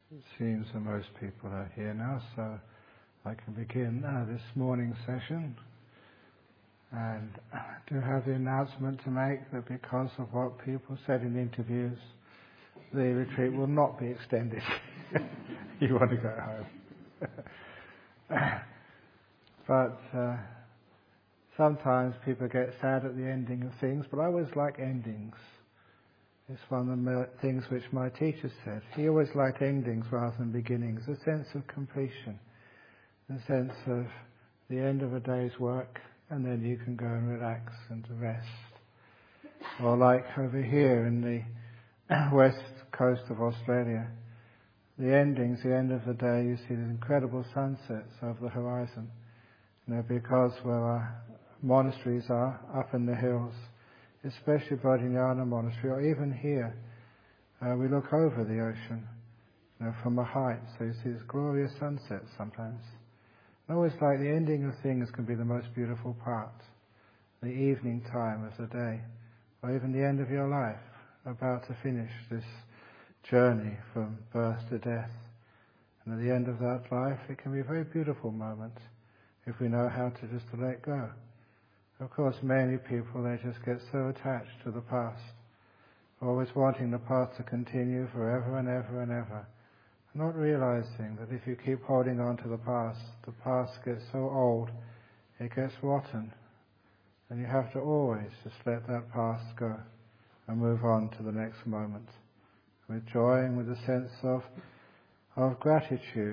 It seems that most people are here now, so I can begin this morning's session. And I do have the announcement to make that because of what people said in the interviews, the retreat will not be extended. You want to go home. But sometimes people get sad at the ending of things, but I always like endings. It's one of the things which my teacher said. He always liked endings rather than beginnings, a sense of completion, a sense of the end of a day's work, and then you can go and relax and to rest. Or like over here in the west coast of Australia, the endings, the end of the day, you see these incredible sunsets over the horizon. Because where our monasteries are, up in the hills, especially Bodhinyana Monastery, or even here, we look over the ocean, from a height, so you see this glorious sunset sometimes. I always like the ending of things can be the most beautiful part, the evening time of the day, or even the end of your life, about to finish this journey from birth to death. And at the end of that life, it can be a very beautiful moment if we know how to just let go. Of course, many people, they just get so attached to the past, always wanting the past to continue forever and ever and ever, not realizing that if you keep holding on to the past gets so old, it gets rotten, and you have to always just let that past go and move on to the next moment with joy and with a sense of gratitude.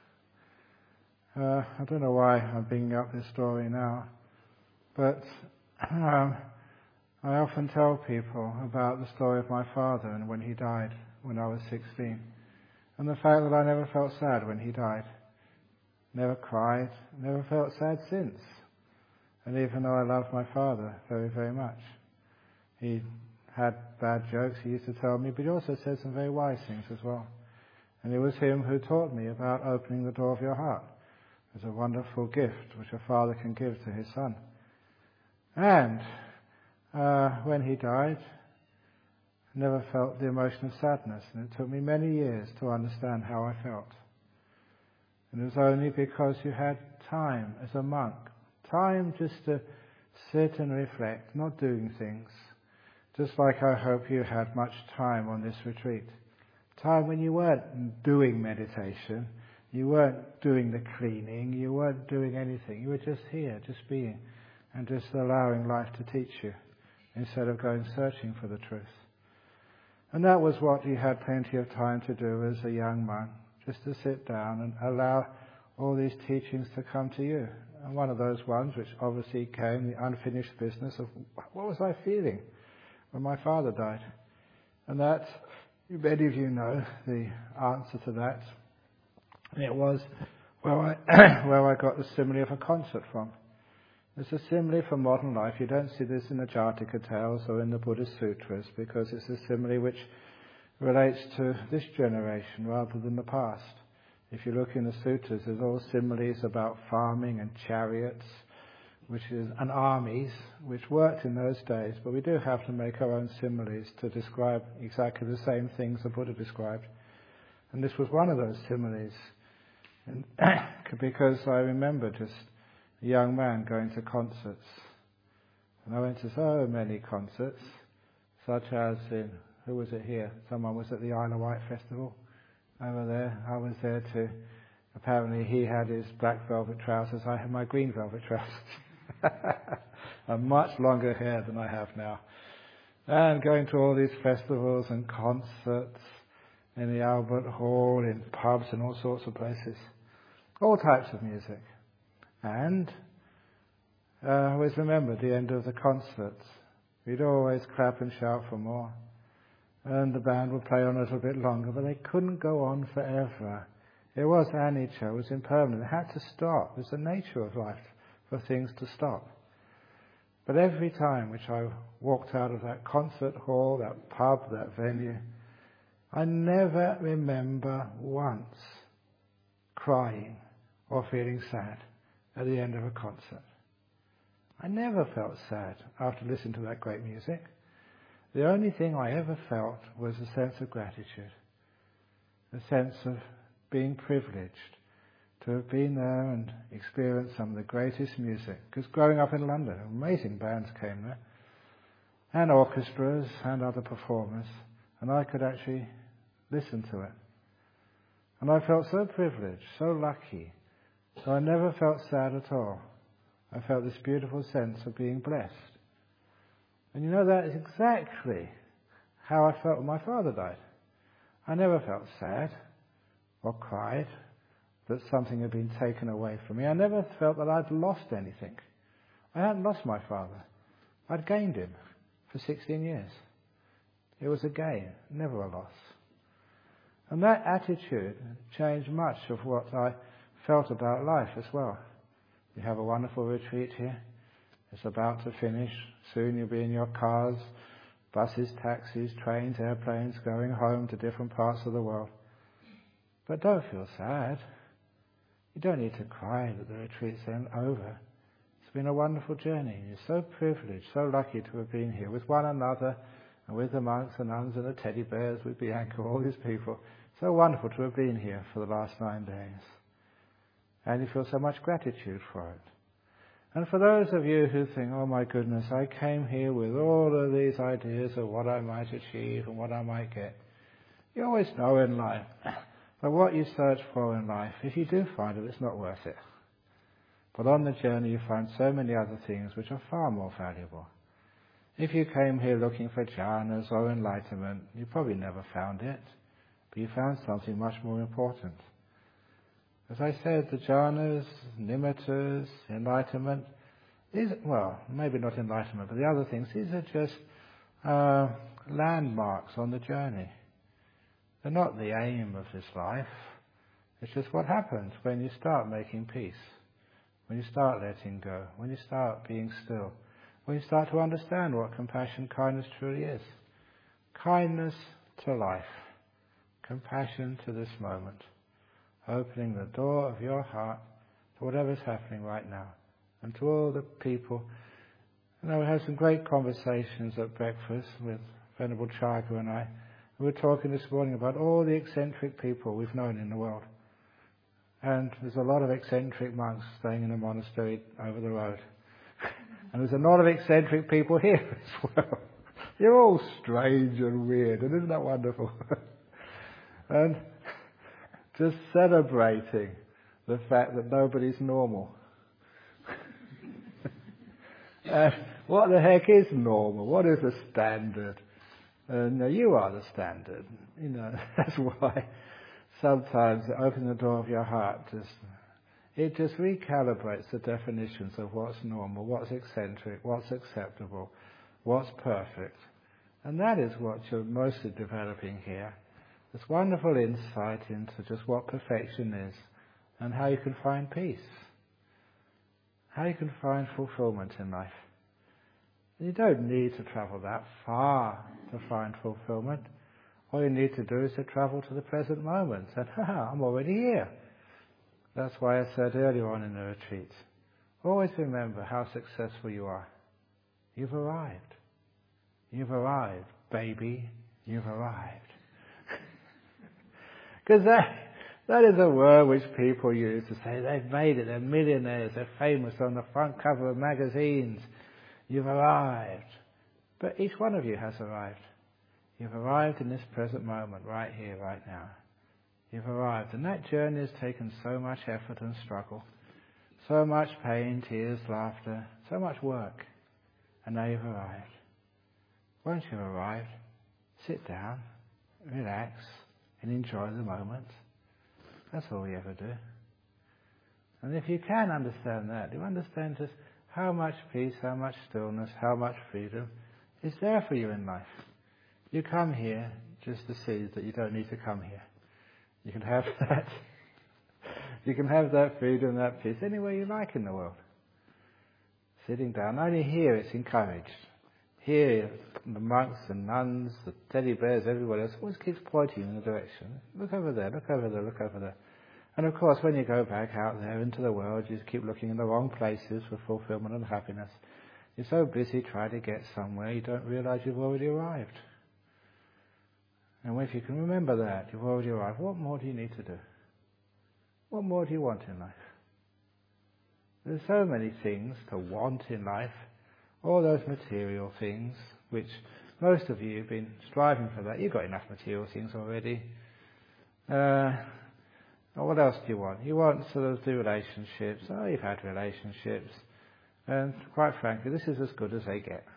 I don't know why I'm bringing up this story now, but I often tell people about the story of my father and when he died when I was 16, and the fact that I never felt sad when he died, never cried, never felt sad since. And even though I loved my father very, very much, he had bad jokes he used to tell me, but he also said some very wise things as well. And it was him who taught me about opening the door of your heart. It's a wonderful gift which a father can give to his son. And when he died, I never felt the emotion of sadness, and it took me many years to understand how I felt. And it was only because you had time as a monk, time just to sit and reflect, not doing things, just like I hope you had much time on this retreat. Time when you weren't doing meditation, you weren't doing the cleaning, you weren't doing anything, you were just here, just being, and just allowing life to teach you, instead of going searching for the truth. And that was what you had plenty of time to do as a young monk, just to sit down and allow all these teachings to come to you. And one of those ones, which obviously came, the unfinished business of what was I feeling when my father died? And that, many of you know the answer to that. And it was where I got the simile of a concert from. It's a simile for modern life. You don't see this in the Jataka tales or in the Buddhist sutras, because it's a simile which relates to this generation rather than the past. If you look in the sutras, there's all similes about farming and chariots, and armies, which worked in those days, but we do have to make our own similes to describe exactly the same things the Buddha described. And this was one of those similes, and because I remember just a young man going to concerts. And I went to so many concerts, such as in, who was it here? Someone was at the Isle of Wight Festival over there. I was there too. Apparently he had his black velvet trousers, I had my green velvet trousers. And much longer hair than I have now. And going to all these festivals and concerts in the Albert Hall, in pubs and all sorts of places. All types of music. And I always remember the end of the concerts. We'd always clap and shout for more. And the band would play on a little bit longer, but they couldn't go on forever. It was anicca, it was impermanent. It had to stop. It's the nature of life for things to stop. But every time which I walked out of that concert hall, that pub, that venue, I never remember once crying or feeling sad at the end of a concert. I never felt sad after listening to that great music. The only thing I ever felt was a sense of gratitude. a sense of being privileged to have been there and experienced some of the greatest music. Because growing up in London, amazing bands came there, and orchestras and other performers, and I could actually listen to it. And I felt so privileged, so lucky, so I never felt sad at all. I felt this beautiful sense of being blessed. And you know, that is exactly how I felt when my father died. I never felt sad or cried that something had been taken away from me. I never felt that I'd lost anything. I hadn't lost my father. I'd gained him for 16 years. It was a gain, never a loss. And that attitude changed much of what I felt about life as well. You have a wonderful retreat here. It's about to finish. Soon you'll be in your cars, buses, taxis, trains, airplanes, going home to different parts of the world. But don't feel sad. You don't need to cry that the retreat's over. It's been a wonderful journey. You're so privileged, so lucky to have been here with one another and with the monks and nuns and the teddy bears, with Bianca, all these people. So wonderful to have been here for the last 9 days. And you feel so much gratitude for it. And for those of you who think, oh my goodness, I came here with all of these ideas of what I might achieve and what I might get. You always know in life that what you search for in life, if you do find it, it's not worth it. But on the journey you find so many other things which are far more valuable. If you came here looking for jhanas or enlightenment, you probably never found it, but you found something much more important. As I said, the jhanas, nimittas, enlightenment, these, well, maybe not enlightenment, but the other things, these are just landmarks on the journey. They're not the aim of this life. It's just what happens when you start making peace, when you start letting go, when you start being still, when you start to understand what compassion, kindness truly is. Kindness to life, compassion to this moment, opening the door of your heart to whatever's happening right now, and to all the people. You know, we had some great conversations at breakfast with Venerable Chaga and I. We were talking this morning about all the eccentric people we've known in the world. And there's a lot of eccentric monks staying in a monastery over the road. And there's a lot of eccentric people here as well. You're all strange and weird, and isn't that wonderful? And just celebrating the fact that nobody's normal. What the heck is normal? What is the standard? No, you are the standard. You know, that's why sometimes opening the door of your heart it just recalibrates the definitions of what's normal, what's eccentric, what's acceptable, what's perfect. And that is what you're mostly developing here. This wonderful insight into just what perfection is and how you can find peace, how you can find fulfillment in life. You don't need to travel that far to find fulfillment. All you need to do is to travel to the present moment. And, I'm already here. That's why I said earlier on in the retreat, always remember how successful you are. You've arrived. You've arrived, baby. You've arrived. Because that is a word which people use to say they've made it, they're millionaires, they're famous on the front cover of magazines. You've arrived. But each one of you has arrived. You've arrived in this present moment, right here, right now. You've arrived. And that journey has taken so much effort and struggle, so much pain, tears, laughter, so much work. And now you've arrived. Once you've arrived, sit down, relax, and enjoy the moment. That's all we ever do. And if you can understand that, you understand just how much peace, how much stillness, how much freedom is there for you in life. You come here just to see that you don't need to come here. You can have that. You can have that freedom, that peace, anywhere you like in the world. Sitting down. Only here it's encouraged. Here, the monks and nuns, the teddy bears, everybody else always keeps pointing in the direction. Look over there, look over there, look over there. And of course, when you go back out there into the world, you just keep looking in the wrong places for fulfillment and happiness. You're so busy trying to get somewhere, you don't realize you've already arrived. And if you can remember that, you've already arrived. What more do you need to do? What more do you want in life? There's so many things to want in life. All those material things, which most of you have been striving for that. You've got enough material things already. What else do you want? You want sort of the relationships. Oh, you've had relationships. And quite frankly, this is as good as they get.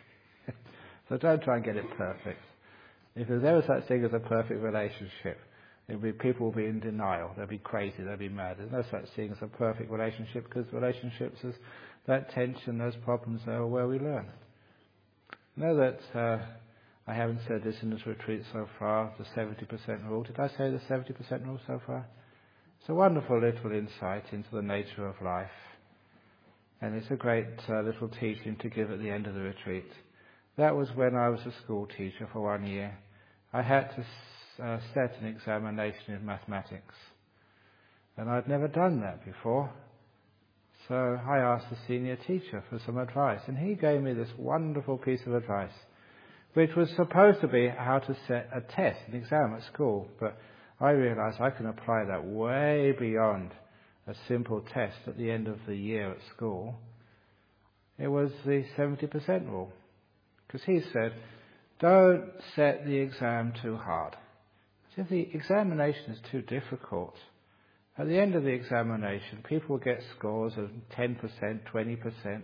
So don't try and get it perfect. If there's ever such thing as a perfect relationship, people will be in denial. They'll be crazy. They'll be mad. There's no such thing as a perfect relationship, because relationships is that tension, those problems are where we learn. Know that I haven't said this in this retreat so far, the 70% rule. Did I say the 70% rule so far? It's a wonderful little insight into the nature of life. And it's a great little teaching to give at the end of the retreat. That was when I was a school teacher for 1 year. I had to set an examination in mathematics. And I'd never done that before. So I asked the senior teacher for some advice. And he gave me this wonderful piece of advice, which was supposed to be how to set a test, an exam at school. But I realized I can apply that way beyond a simple test at the end of the year at school. It was the 70% rule. Because he said, don't set the exam too hard. If the examination is too difficult, at the end of the examination, people will get scores of 10%, 20%,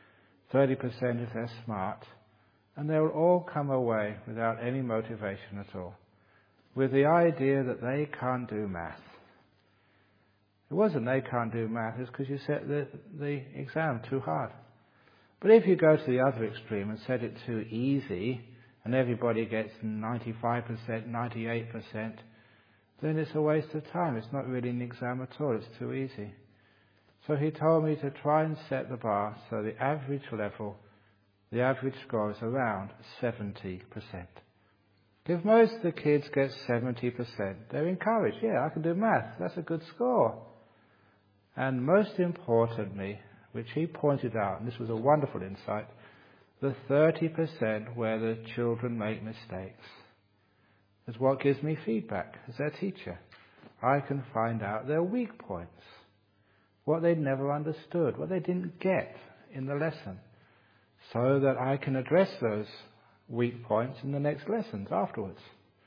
30% if they're smart, and they will all come away without any motivation at all, with the idea that they can't do math. It wasn't they can't do math, it's because you set the exam too hard. But if you go to the other extreme and set it too easy, and everybody gets 95%, 98%, then it's a waste of time. It's not really an exam at all. It's too easy. So he told me to try and set the bar so the average level, the average score is around 70%. If most of the kids get 70%, they're encouraged. Yeah, I can do math. That's a good score. And most importantly, which he pointed out, and this was a wonderful insight, the 30% where the children make mistakes is what gives me feedback as their teacher. I can find out their weak points, what they never understood, what they didn't get in the lesson, so that I can address those weak points in the next lessons afterwards.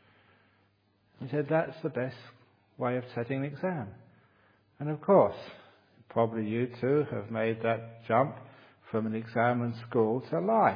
He said that's the best way of setting an exam. And of course, probably you too have made that jump from an exam in school to life.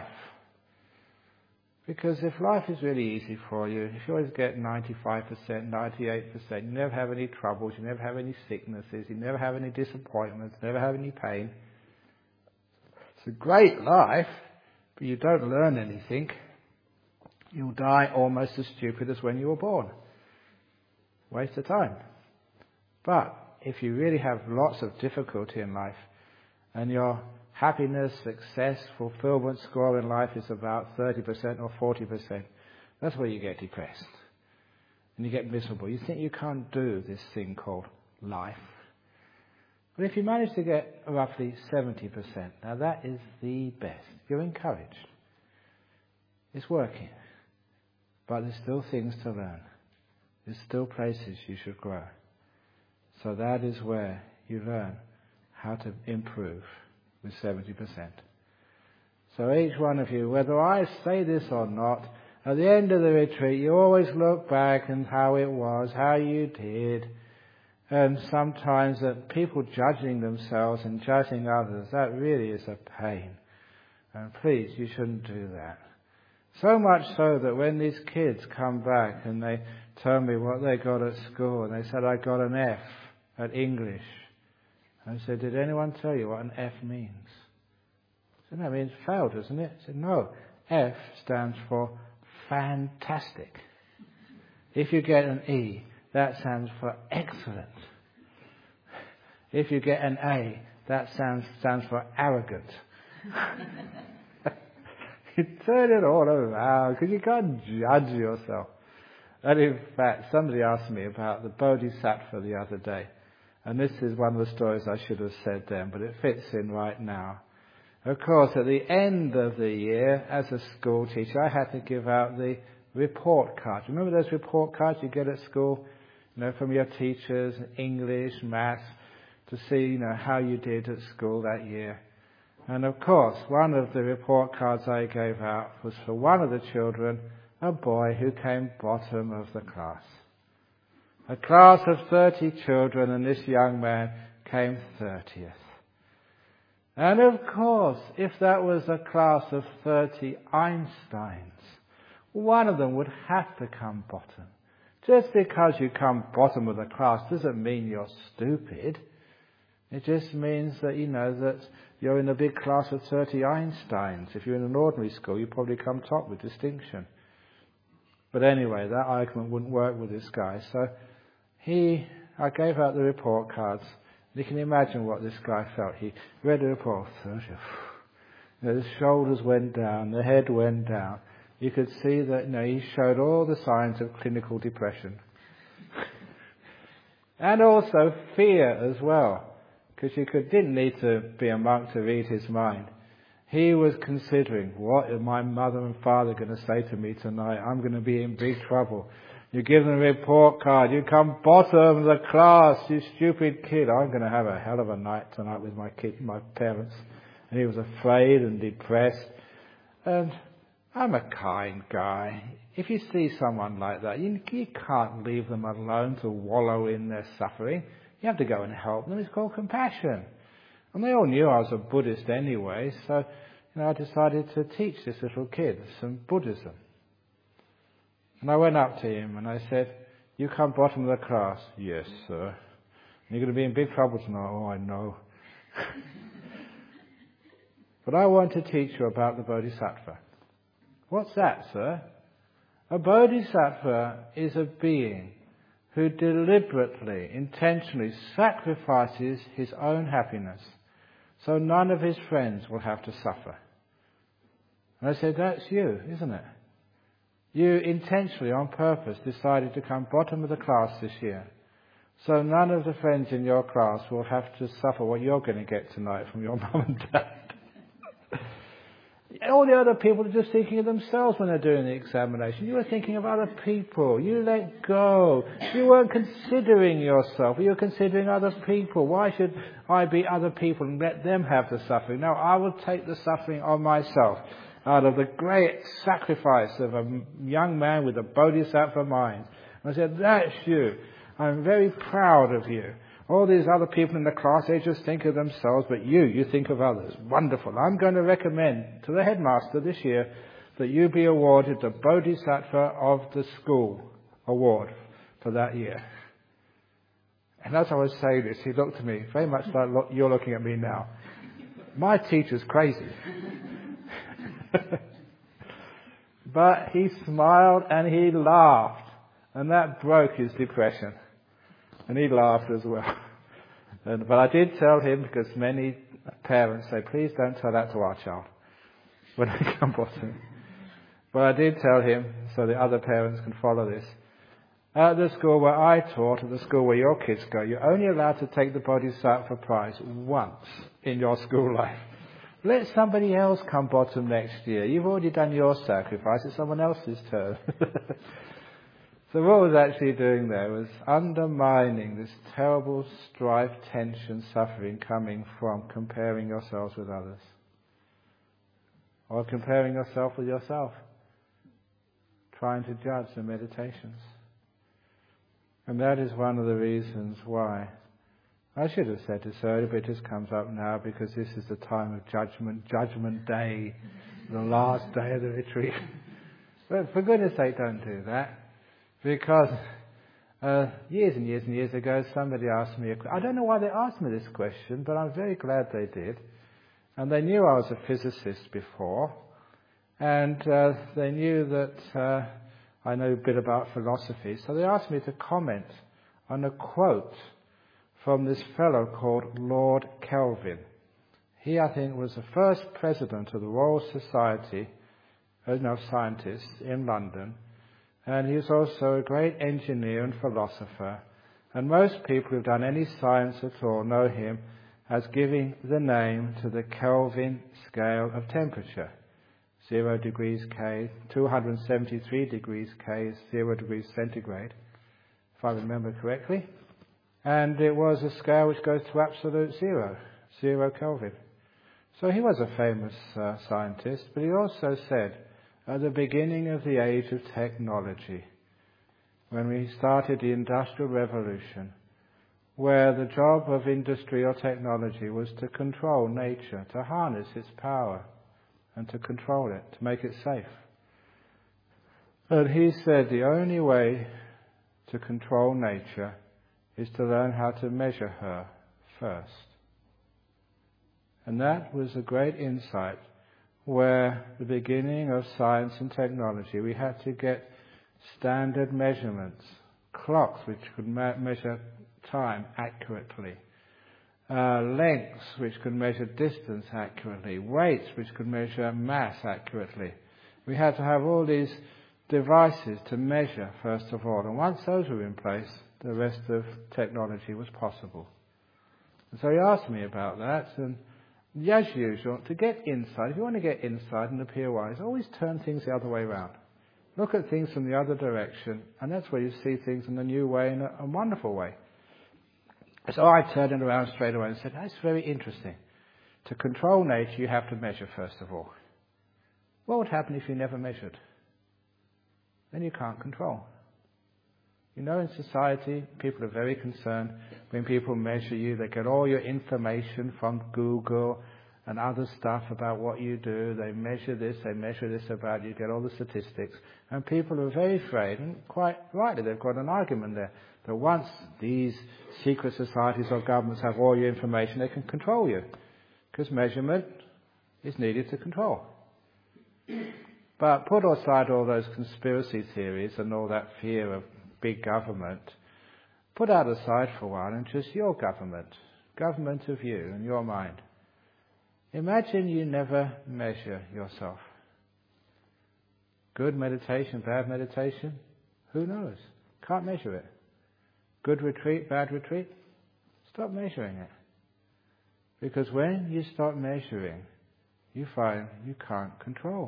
Because if life is really easy for you, if you always get 95%, 98%, you never have any troubles, you never have any sicknesses, you never have any disappointments, never have any pain, it's a great life, but you don't learn anything. You'll die almost as stupid as when you were born. Waste of time. But if you really have lots of difficulty in life, and your happiness, success, fulfillment score in life is about 30% or 40%, that's where you get depressed. And you get miserable. You think you can't do this thing called life. But if you manage to get roughly 70%, now that is the best. You're encouraged. It's working. But there's still things to learn. There's still places you should grow. So that is where you learn how to improve with 70%. So each one of you, whether I say this or not, at the end of the retreat, you always look back and how it was, how you did. And sometimes that people judging themselves and judging others, that really is a pain. And please, you shouldn't do that. So much so that when these kids come back and they tell me what they got at school, and they said, I got an F at English. I said, did anyone tell you what an F means? I said, no, it means fail, doesn't it? I said, no, F stands for fantastic. If you get an E, that stands for excellent. If you get an A, that stands for arrogant. You turn it all around because you can't judge yourself. And in fact, somebody asked me about the Bodhisattva the other day. And this is one of the stories I should have said then, but it fits in right now. Of course, at the end of the year, as a school teacher, I had to give out the report cards. Remember those report cards you get at school, from your teachers, English, maths, to see, how you did at school that year. And of course, one of the report cards I gave out was for one of the children, a boy who came bottom of the class. A class of 30 children, and this young man came 30th. And of course, if that was a class of 30 Einsteins, one of them would have to come bottom. Just because you come bottom of the class doesn't mean you're stupid. It just means that, that you're in a big class of 30 Einsteins. If you're in an ordinary school, you probably come top with distinction. But anyway, that argument wouldn't work with this guy. So I gave out the report cards. You can imagine what this guy felt. He read the report. His shoulders went down, the head went down. You could see that he showed all the signs of clinical depression. And also fear as well. Because you didn't need to be a monk to read his mind. He was considering, what are my mother and father going to say to me tonight? I'm going to be in big trouble. You give them a report card. You come bottom of the class, you stupid kid. I'm going to have a hell of a night tonight with my parents. And he was afraid and depressed. And I'm a kind guy. If you see someone like that, you can't leave them alone to wallow in their suffering. You have to go and help them. It's called compassion. And they all knew I was a Buddhist anyway, so I decided to teach this little kid some Buddhism. And I went up to him and I said, you come bottom of the class? Yes, sir. And you're going to be in big trouble tonight? Oh, I know. But I want to teach you about the Bodhisattva. What's that, sir? A Bodhisattva is a being who deliberately, intentionally sacrifices his own happiness so none of his friends will have to suffer. And I said, that's you, isn't it? You intentionally, on purpose, decided to come bottom of the class this year so none of the friends in your class will have to suffer what you're going to get tonight from your mum and dad. All the other people are just thinking of themselves when they're doing the examination. You were thinking of other people. You let go. You weren't considering yourself. You were considering other people. Why should I be other people and let them have the suffering? No, I will take the suffering on myself out of the great sacrifice of a young man with a bodhisattva mind. And I said, that's you. I'm very proud of you. All these other people in the class, they just think of themselves, but you think of others. Wonderful. I'm going to recommend to the headmaster this year that you be awarded the Bodhisattva of the School award for that year. And as I was saying this, he looked at me very much like you're looking at me now. My teacher's crazy. But he smiled and he laughed, and that broke his depression. And he laughed as well. But I did tell him, because many parents say, please don't tell that to our child when they come bottom. But I did tell him, so the other parents can follow this. At the school where I taught, at the school where your kids go, you're only allowed to take the Bodhisattva prize once in your school life. Let somebody else come bottom next year. You've already done your sacrifice. It's someone else's turn. So what I was actually doing there was undermining this terrible strife, tension, suffering coming from comparing yourselves with others. Or comparing yourself with yourself. Trying to judge the meditations. And that is one of the reasons why. I should have said this earlier, but it just comes up now because this is the time of Judgment Day, the last day of the retreat. But for goodness sake, don't do that. Because years and years and years ago, somebody asked me, I don't know why they asked me this question, but I'm very glad they did. And they knew I was a physicist before, and they knew that I know a bit about philosophy, so they asked me to comment on a quote from this fellow called Lord Kelvin. He, I think, was the first president of the Royal Society of Scientists in London. And he was also a great engineer and philosopher. And most people who've done any science at all know him as giving the name to the Kelvin scale of temperature. 0 degrees K, 273 degrees K is 0 degrees centigrade, if I remember correctly. And it was a scale which goes to absolute zero, 0 Kelvin. So he was a famous scientist, but he also said, at the beginning of the age of technology, when we started the Industrial Revolution, where the job of industry or technology was to control nature, to harness its power, and to control it, to make it safe. And he said the only way to control nature is to learn how to measure her first. And that was a great insight, where the beginning of science and technology, we had to get standard measurements, clocks which could measure time accurately, lengths which could measure distance accurately, weights which could measure mass accurately. We had to have all these devices to measure first of all, and once those were in place, the rest of technology was possible. And so he asked me about that, and as usual, to get insight, if you want to get insight and appear wise, always turn things the other way around. Look at things from the other direction, and that's where you see things in a new way, in a wonderful way. So I turned it around straight away and said, that's very interesting. To control nature, you have to measure first of all. What would happen if you never measured? Then you can't control. You know, in society, people are very concerned when people measure you. They get all your information from Google and other stuff about what you do. They measure this about you, get all the statistics. And people are very afraid, and quite rightly, they've got an argument there, that once these secret societies or governments have all your information, they can control you. Because measurement is needed to control. But put aside all those conspiracy theories and all that fear of big government, put that aside for a while and just your government of you and your mind. Imagine you never measure yourself. Good meditation, bad meditation? Who knows? Can't measure it. Good retreat, bad retreat? Stop measuring it. Because when you stop measuring, you find you can't control.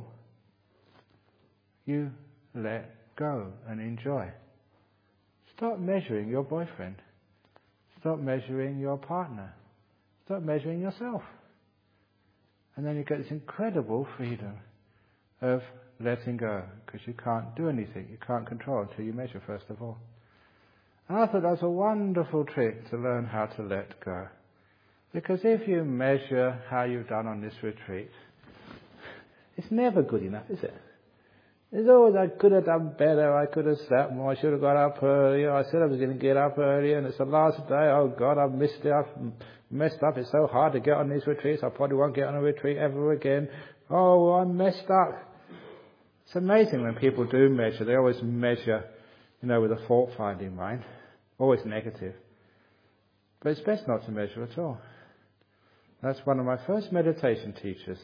You let go and enjoy. Stop measuring your boyfriend. Stop measuring your partner. Stop measuring yourself. And then you get this incredible freedom of letting go, because you can't do anything, you can't control until you measure first of all. And I thought that was a wonderful trick to learn how to let go. Because if you measure how you've done on this retreat, it's never good enough, is it? It's always, I could have done better, I could have slept more, I should have got up earlier, I said I was going to get up earlier, and it's the last day, oh God, I've missed it, I've messed up, it's so hard to get on these retreats, I probably won't get on a retreat ever again. Oh, I messed up. It's amazing when people do measure, they always measure, with a fault-finding mind, always negative. But it's best not to measure at all. That's one of my first meditation teachers.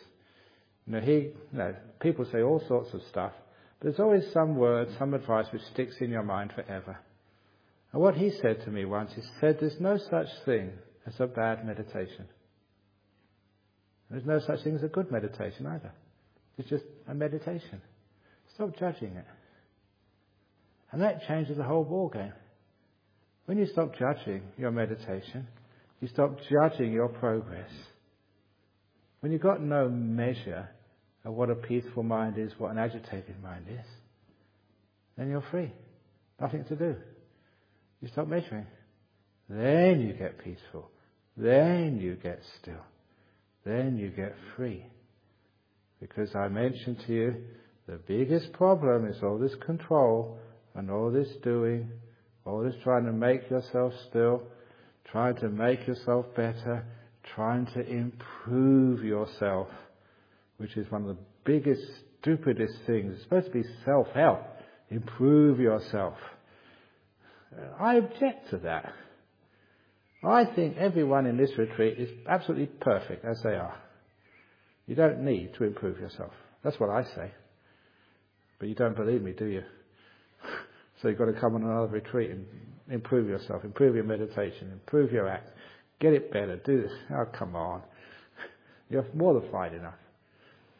People say all sorts of stuff, but there's always some word, some advice which sticks in your mind forever. And what he said to me once, he said, there's no such thing as a bad meditation. There's no such thing as a good meditation either. It's just a meditation. Stop judging it. And that changes the whole ball game. When you stop judging your meditation, you stop judging your progress. When you've got no measure of what a peaceful mind is, what an agitated mind is, then you're free. Nothing to do. You stop measuring. Then you get peaceful. Then you get still. Then you get free. Because I mentioned to you, the biggest problem is all this control and all this doing, all this trying to make yourself still, trying to make yourself better, trying to improve yourself, which is one of the biggest, stupidest things. It's supposed to be self-help. Improve yourself. I object to that. I think everyone in this retreat is absolutely perfect as they are. You don't need to improve yourself. That's what I say. But you don't believe me, do you? So you've got to come on another retreat and improve yourself, improve your meditation, improve your act, get it better, do this. Oh, come on. You're more than fine enough.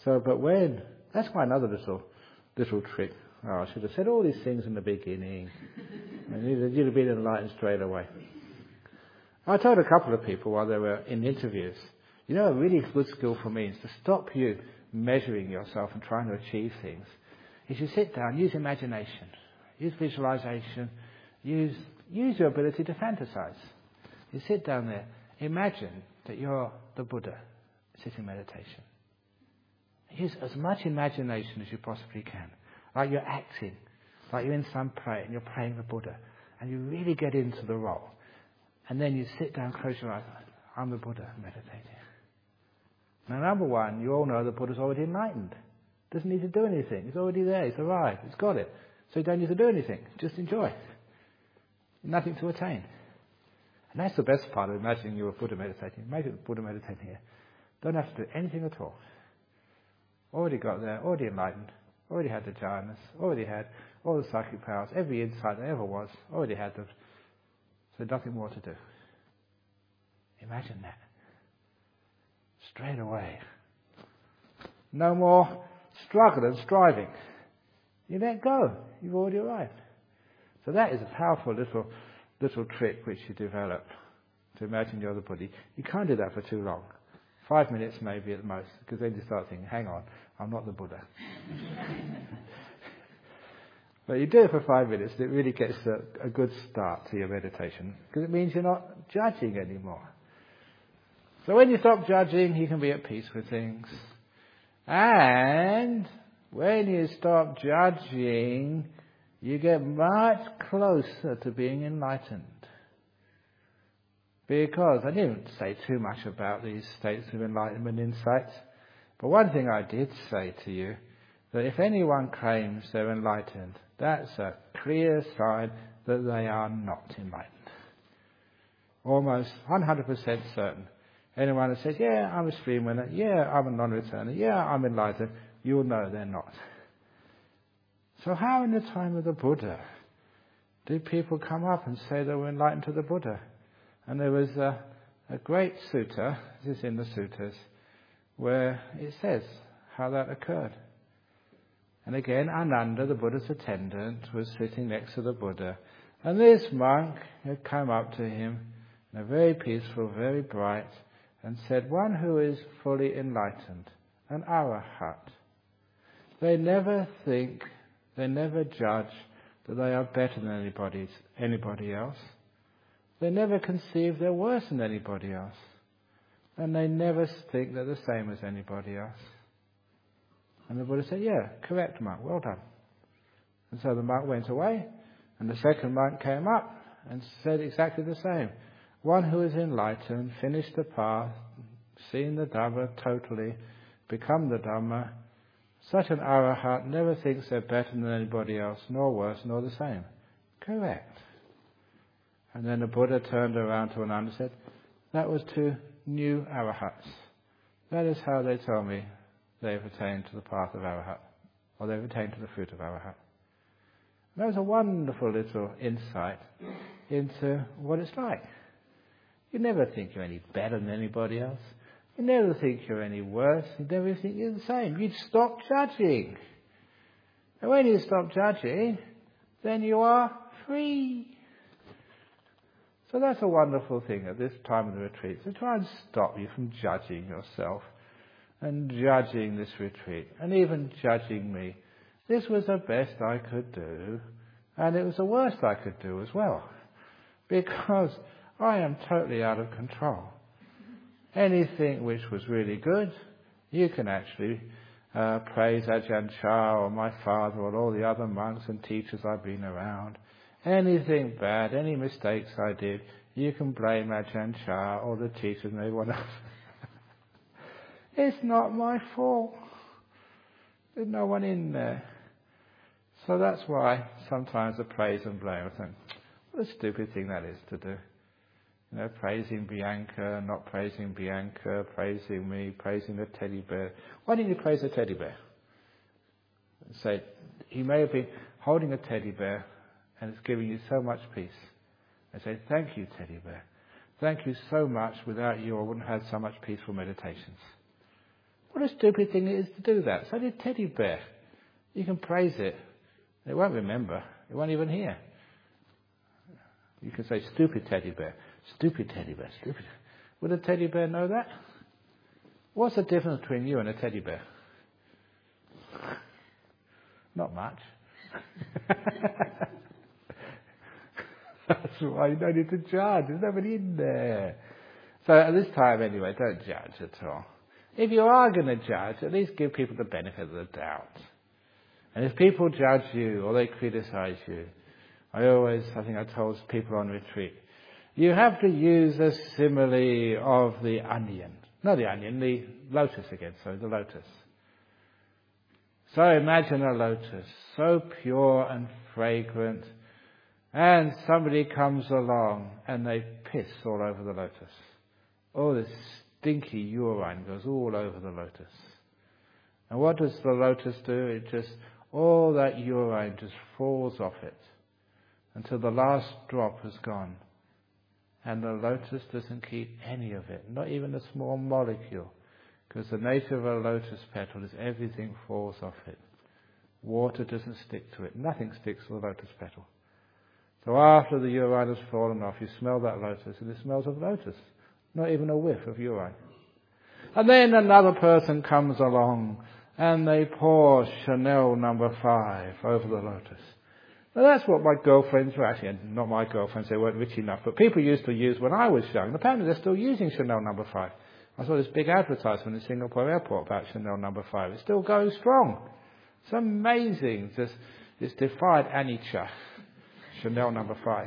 That's quite another little trick. Oh, I should have said all these things in the beginning. And you'd have been enlightened straight away. I told a couple of people while they were in interviews, a really good skill for me is to stop you measuring yourself and trying to achieve things. Is you sit down, use imagination, use visualization, use your ability to fantasize. You sit down there, imagine that you're the Buddha sitting meditation. Use as much imagination as you possibly can. Like you're acting, like you're in some play and you're playing the Buddha. And you really get into the role. And then you sit down, close your eyes. I'm the Buddha meditating. Now, number one, you all know the Buddha's already enlightened. Doesn't need to do anything. He's already there. He's arrived. He's got it. So you don't need to do anything. Just enjoy. Nothing to attain. And that's the best part of imagining you're a Buddha meditating. Imagine the Buddha meditating here. Don't have to do anything at all. Already got there. Already enlightened. Already had the jhanas. Already had all the psychic powers. Every insight there ever was. Already had them. So nothing more to do. Imagine that. Straight away. No more struggle and striving. You let go. You've already arrived. So that is a powerful little trick which you develop to imagine you're the Buddha. You can't do that for too long. 5 minutes maybe at the most, because then you start thinking, hang on, I'm not the Buddha. But you do it for 5 minutes, and it really gets a good start to your meditation, because it means you're not judging anymore. So when you stop judging, you can be at peace with things. And when you stop judging, you get much closer to being enlightened. Because I didn't say too much about these states of enlightenment insights, but one thing I did say to you, that if anyone claims they're enlightened, that's a clear sign that they are not enlightened. Almost 100% certain. Anyone that says, yeah, I'm a stream winner, yeah, I'm a non-returner, yeah, I'm enlightened, you'll know they're not. So how in the time of the Buddha did people come up and say they were enlightened to the Buddha? And there was a great sutta, this is in the suttas, where it says how that occurred. And again, Ananda, the Buddha's attendant, was sitting next to the Buddha. And this monk had come up to him, very peaceful, very bright, and said, one who is fully enlightened, an arahat. They never think, they never judge that they are better than anybody else. They never conceive they're worse than anybody else. And they never think they're the same as anybody else. And the Buddha said, yeah, correct, monk, well done. And so the monk went away, and the second monk came up and said exactly the same. One who is enlightened, finished the path, seen the Dhamma totally, become the Dhamma, such an arahat never thinks they're better than anybody else, nor worse, nor the same. Correct. And then the Buddha turned around to Ananda and said, that was two new arahats. That is how they tell me they've attained to the path of arahat, or they've attained to the fruit of arahat. And that was a wonderful little insight into what it's like. You never think you're any better than anybody else. You never think you're any worse. You never think you're the same. You'd stop judging. And when you stop judging, then you are free. So that's a wonderful thing at this time of the retreat, to try and stop you from judging yourself and judging this retreat and even judging me. This was the best I could do, and it was the worst I could do as well, because I am totally out of control. Anything which was really good, you can actually praise Ajahn Chah or my father or all the other monks and teachers I've been around. Anything bad, any mistakes I did, you can blame Ajahn Chah or the teachers and everyone else. It's not my fault. There's no one in there. So that's why sometimes the praise and blame, I think, what a stupid thing that is to do. Praising Bianca, not praising Bianca, praising me, praising the teddy bear. Why didn't you praise the teddy bear? Say, he may have been holding a teddy bear and it's giving you so much peace. I say, thank you, teddy bear. Thank you so much. Without you, I wouldn't have had so much peaceful meditations. What What a stupid thing it is to do that. It's only a teddy bear. You can praise it. It won't remember. It won't even hear. You can say, stupid teddy bear. Stupid teddy bear. Stupid. Would a teddy bear know that? What's the difference between you and a teddy bear? Not much. That's why you don't need to judge. There's nobody in there. So at this time anyway, don't judge at all. If you are going to judge, at least give people the benefit of the doubt. And if people judge you or they criticize you, I think I told people on retreat, you have to use a simile of the onion. Not the onion, the lotus again, the lotus. So imagine a lotus, so pure and fragrant, and somebody comes along and they piss all over the lotus. Oh, this stinky urine goes all over the lotus. And what does the lotus do? All that urine just falls off it until the last drop has gone. And the lotus doesn't keep any of it, not even a small molecule. Because the nature of a lotus petal is everything falls off it. Water doesn't stick to it. Nothing sticks to the lotus petal. So after the urine has fallen off, you smell that lotus, and it smells of lotus. Not even a whiff of urine. And then another person comes along, and they pour Chanel No. 5 over the lotus. Now that's what my girlfriends were, actually not my girlfriends, they weren't rich enough, but people used to use when I was young. And apparently they're still using Chanel No. 5. I saw this big advertisement in Singapore Airport about Chanel No. 5. It's still going strong. It's amazing. It's defied Anicca. Chanel No. 5.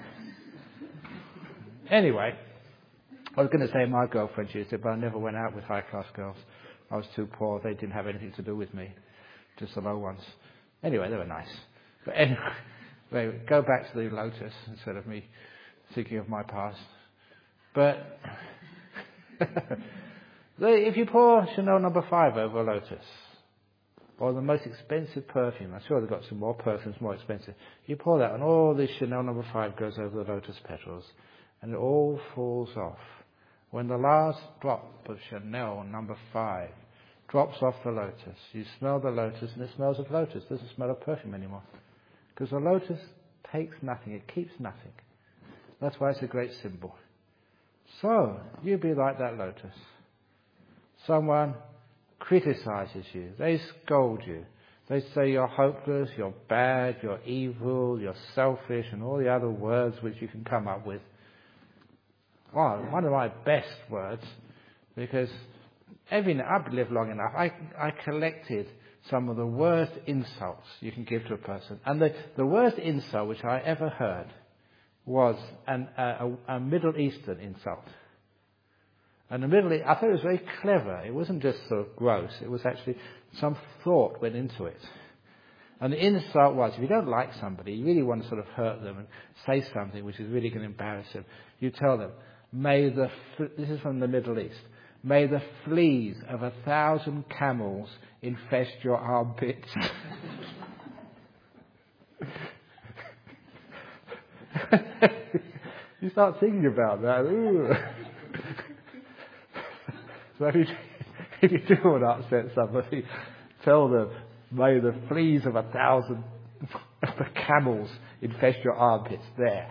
Anyway, I was going to say my girlfriend used it, but I never went out with high-class girls. I was too poor. They didn't have anything to do with me. Just the low ones. Anyway, they were nice. But anyway, go back to the lotus instead of me thinking of my past. But if you pour Chanel No. 5 over a lotus, or the most expensive perfume, I'm sure they've got some more perfumes more expensive, you pour that and all this Chanel No. 5 goes over the lotus petals and it all falls off. When the last drop of Chanel No. 5 drops off the lotus, you smell the lotus and it smells of lotus. It doesn't smell of perfume anymore. Because the lotus takes nothing, it keeps nothing. That's why it's a great symbol. So, you be like that lotus. Someone criticizes you, they scold you, they say you're hopeless, you're bad, you're evil, you're selfish, and all the other words which you can come up with. Well, one of my best words, because I've lived long enough, I collected some of the worst insults you can give to a person. And the worst insult which I ever heard was a Middle Eastern insult. And I thought it was very clever. It wasn't just sort of gross. It was actually some thought went into it. And the insult was, if you don't like somebody, you really want to sort of hurt them and say something which is really going to embarrass them, you tell them, this is from the Middle East, may the fleas of 1,000 camels infest your armpits. You start thinking about that. Ooh. So if you do want to upset somebody, tell them, may the fleas of 1,000 camels infest your armpits. There.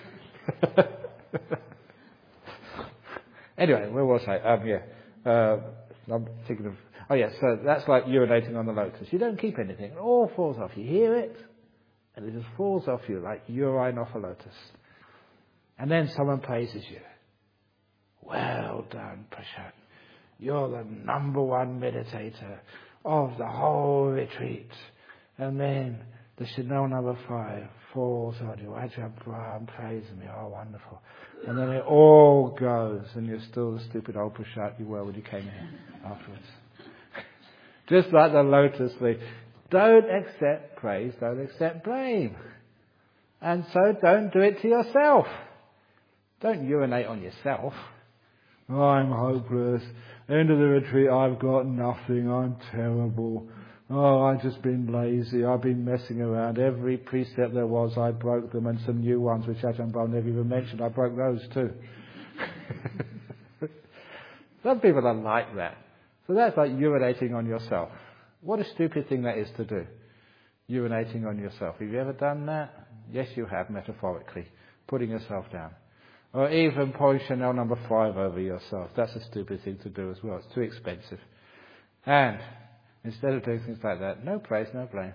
Anyway, where was I? I'm thinking of... Oh, yes, so that's like urinating on the lotus. You don't keep anything. It all falls off. You hear it, and it just falls off you like urine off a lotus. And then someone praises you. Well done, Prashant. You're the number one meditator of the whole retreat. And then the Chanel No. 5 falls on you. Ajahn Brahm praises me. Oh, wonderful. And then it all goes, and you're still the stupid old Prashant you were when you came here afterwards. Just like the lotus thing. Don't accept praise, don't accept blame. And so don't do it to yourself. Don't urinate on yourself. Oh, I'm hopeless. End of the retreat, I've got nothing. I'm terrible. Oh, I've just been lazy. I've been messing around. Every precept there was, I broke them, and some new ones which Ajahn Brahm never even mentioned, I broke those too. Some people are like that. So that's like urinating on yourself. What a stupid thing that is to do. Urinating on yourself. Have you ever done that? Yes, you have, metaphorically. Putting yourself down. Or even pouring Chanel No. 5 over yourself. That's a stupid thing to do as well. It's too expensive. And instead of doing things like that, no praise, no blame.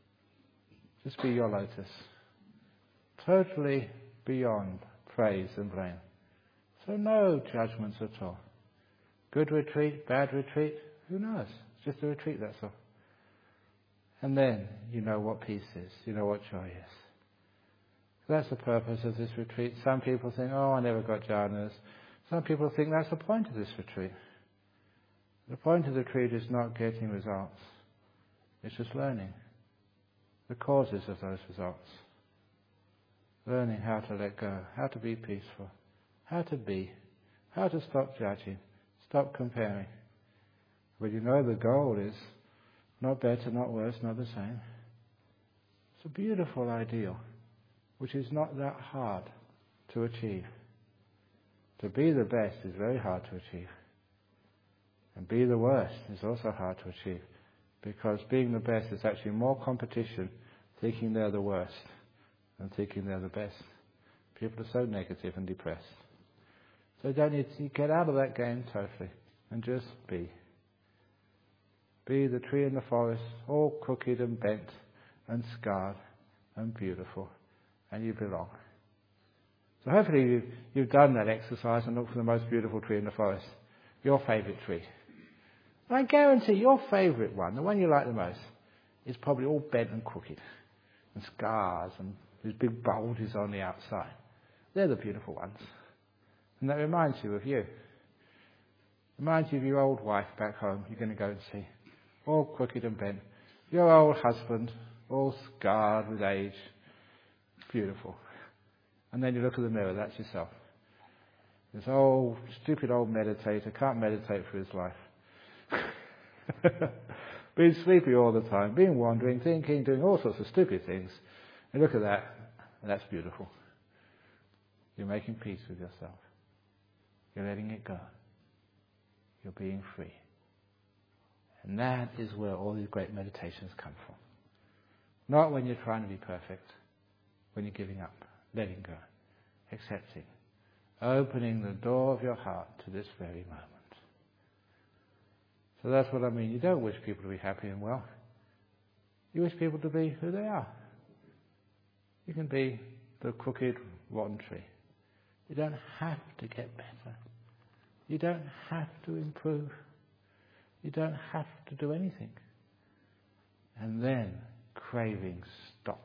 Just be your lotus. Totally beyond praise and blame. So no judgments at all. Good retreat, bad retreat, who knows? It's just a retreat, that's all. And then you know what peace is. You know what joy is. That's the purpose of this retreat. Some people think, oh, I never got jhanas. Some people think that's the point of this retreat. The point of the retreat is not getting results. It's just learning the causes of those results. Learning how to let go, how to be peaceful, how to be, how to stop judging, stop comparing. But you know the goal is not better, not worse, not the same. It's a beautiful ideal, which is not that hard to achieve. To be the best is very hard to achieve. And be the worst is also hard to achieve. Because being the best is actually more competition, thinking they're the worst than thinking they're the best. People are so negative and depressed. So you don't need to get out of that game totally and just be. Be the tree in the forest, all crooked and bent and scarred and beautiful, and you belong. So hopefully you've done that exercise and looked for the most beautiful tree in the forest, your favourite tree. And I guarantee your favourite one, the one you like the most, is probably all bent and crooked and scars and these big bulges on the outside. They're the beautiful ones. And that reminds you of you. Reminds you of your old wife back home you're going to go and see. All crooked and bent. Your old husband, all scarred with age. Beautiful. And then you look in the mirror, that's yourself. This old, stupid old meditator can't meditate for his life. Being sleepy all the time, being wandering, thinking, doing all sorts of stupid things. And look at that, and that's beautiful. You're making peace with yourself. You're letting it go. You're being free. And that is where all these great meditations come from. Not when you're trying to be perfect. When you're giving up, letting go, accepting, opening the door of your heart to this very moment. So that's what I mean. You don't wish people to be happy and well. You wish people to be who they are. You can be the crooked, rotten tree. You don't have to get better. You don't have to improve. You don't have to do anything. And then craving stops.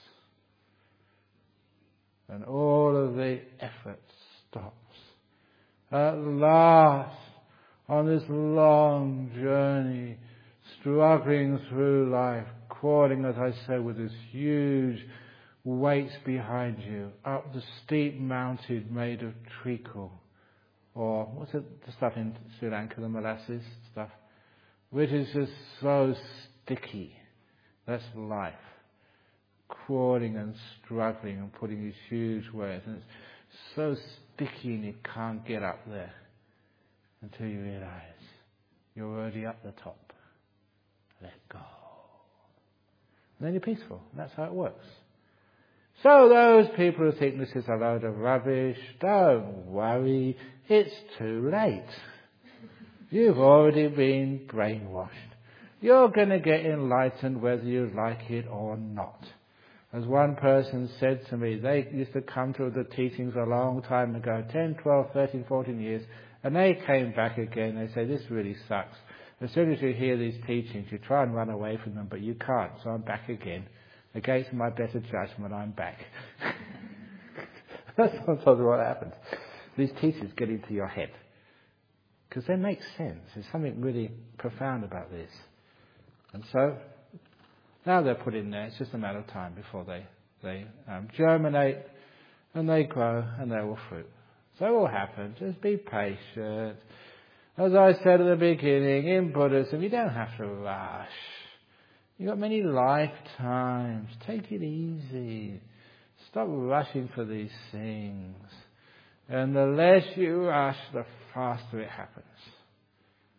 And all of the effort stops. At last, on this long journey, struggling through life, crawling, as I said, with this huge weights behind you, up the steep mountain made of treacle, or what's it, the stuff in Sri Lanka, the molasses stuff, which is just so sticky. That's life. Crawling and struggling and putting these huge weights, and it's so sticky and you can't get up there until you realize you're already up the top. Let go. And then you're peaceful. And that's how it works. So those people who think this is a load of rubbish, don't worry, it's too late. You've already been brainwashed. You're going to get enlightened whether you like it or not. As one person said to me, they used to come to the teachings a long time ago, 10, 12, 13, 14 years, and they came back again. They say, this really sucks. As soon as you hear these teachings, you try and run away from them, but you can't, so I'm back again. Against my better judgment, I'm back. That's sometimes what happens. These teachings get into your head. Because they make sense. There's something really profound about this. And so, now they're put in there. It's just a matter of time before they germinate and they grow and they will fruit. So it will happen. Just be patient. As I said at the beginning, in Buddhism, you don't have to rush. You've got many lifetimes. Take it easy. Stop rushing for these things. And the less you rush, the faster it happens.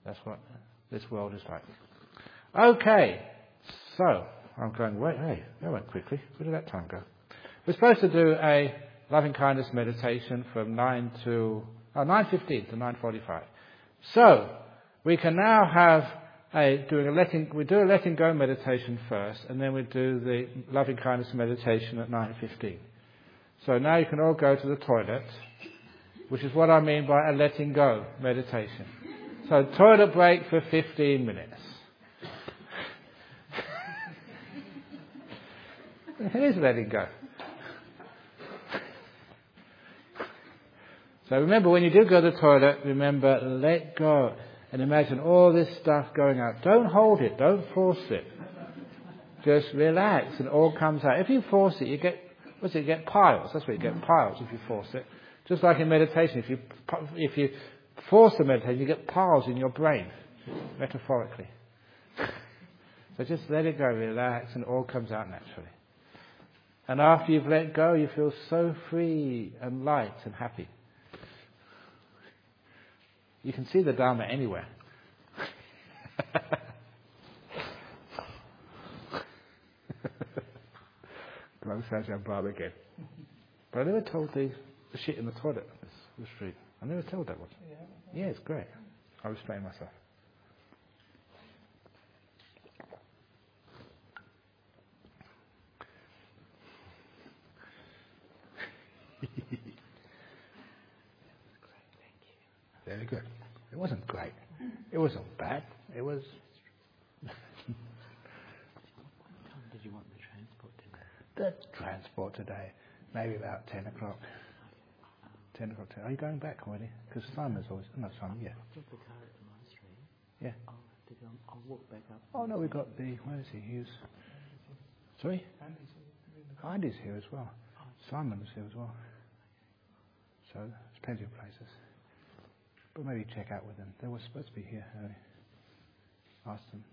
That's what this world is like. Okay, so I'm going, hey, that went quickly. Where did that time go? We're supposed to do a loving kindness meditation from 9:15 to 9:45. So we can now have we do a letting go meditation first, and then we do the loving kindness meditation at 9:15. So now you can all go to the toilet, which is what I mean by a letting go meditation. So toilet break for 15 minutes. It is letting go. So remember, when you do go to the toilet, remember, let go. And imagine all this stuff going out. Don't hold it. Don't force it. Just relax and it all comes out. If you force it, you get piles. That's what you get, piles, if you force it. Just like in meditation, if you force the meditation, you get piles in your brain, metaphorically. So just let it go, relax, and it all comes out naturally. And after you've let go, you feel so free and light and happy. You can see the Dharma anywhere. Long Sajjan Bob again. But I never told the shit in the toilet on this street. I never told that one. Yeah, it's great. I'll explain myself. Very good. It wasn't great. It wasn't bad. It was... What time did you want the transport today? The transport today, maybe about 10 o'clock. 10 o'clock. Are you going back already? Because Simon's always... No, Simon, yeah. I've got the car at the monastery. Yeah. I'll walk back up. Oh, no, we've got the... Where is he? Hughes. Sorry? Andy's here as well. Simon's here as well. So, there's plenty of places. But maybe check out with them. They were supposed to be here early. Ask them.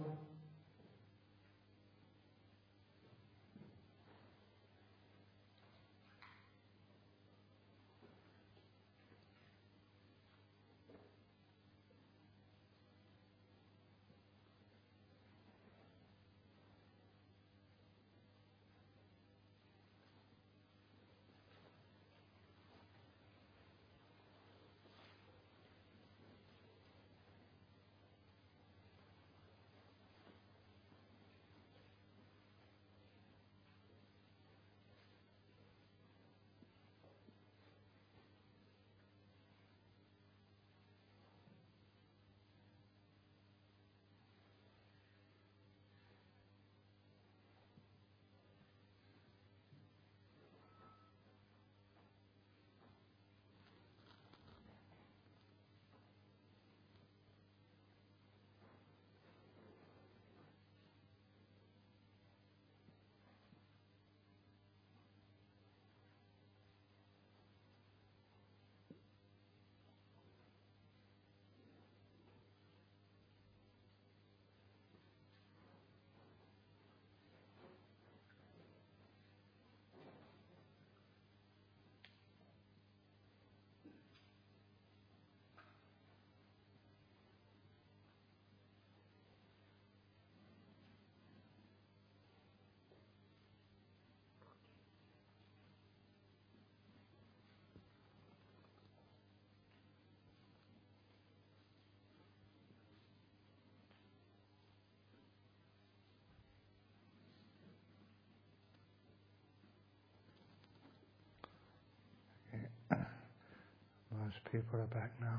Most people are back now.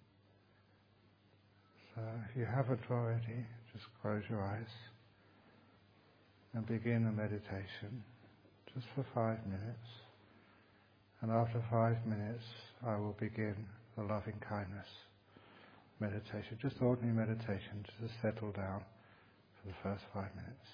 So if you haven't already, just close your eyes and begin the meditation just for 5 minutes. And after 5 minutes, I will begin the loving kindness meditation, just ordinary meditation, just to settle down for the first 5 minutes.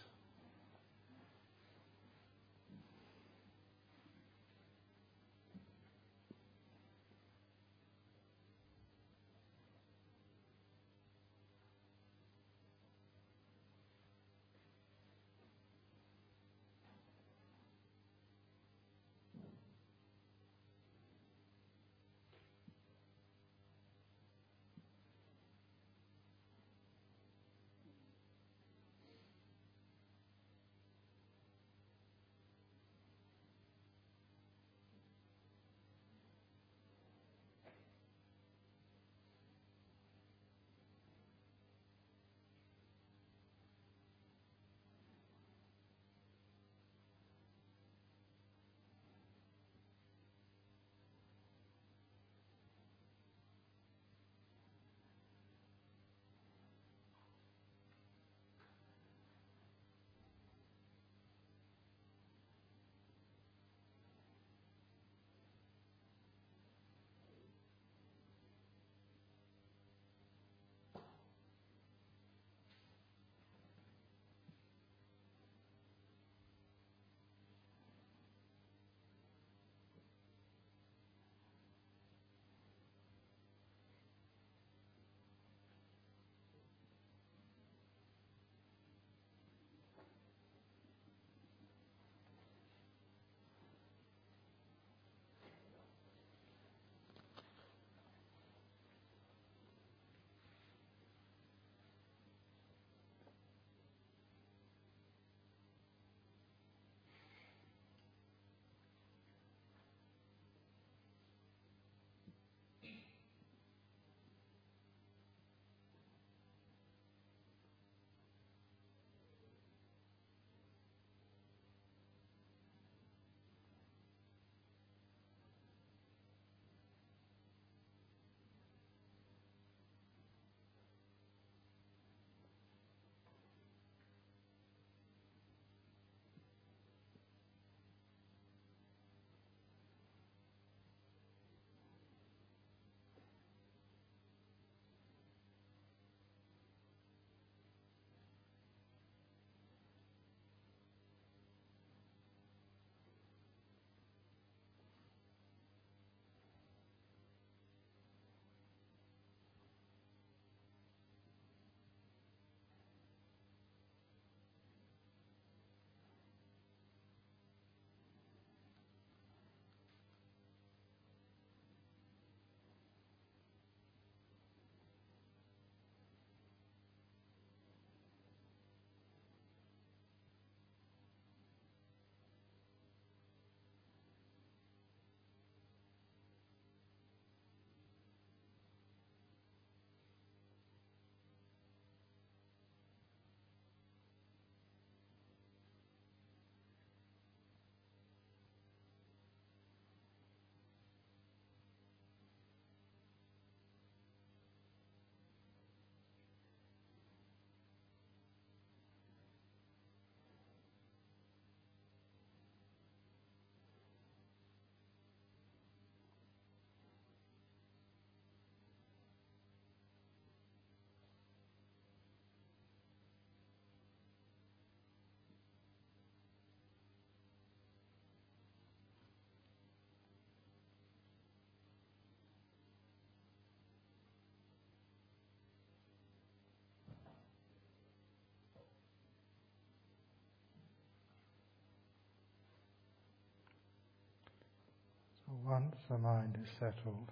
Once the mind is settled,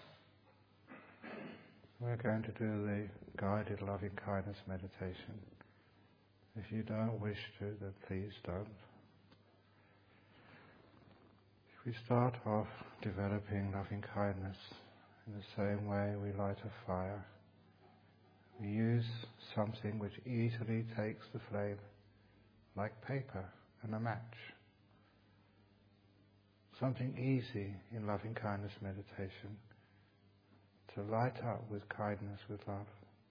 we're going to do the guided loving kindness meditation. If you don't wish to, then please don't. If we start off developing loving kindness in the same way we light a fire, we use something which easily takes the flame, like paper and a match. Something easy in loving kindness meditation, to light up with kindness, with love.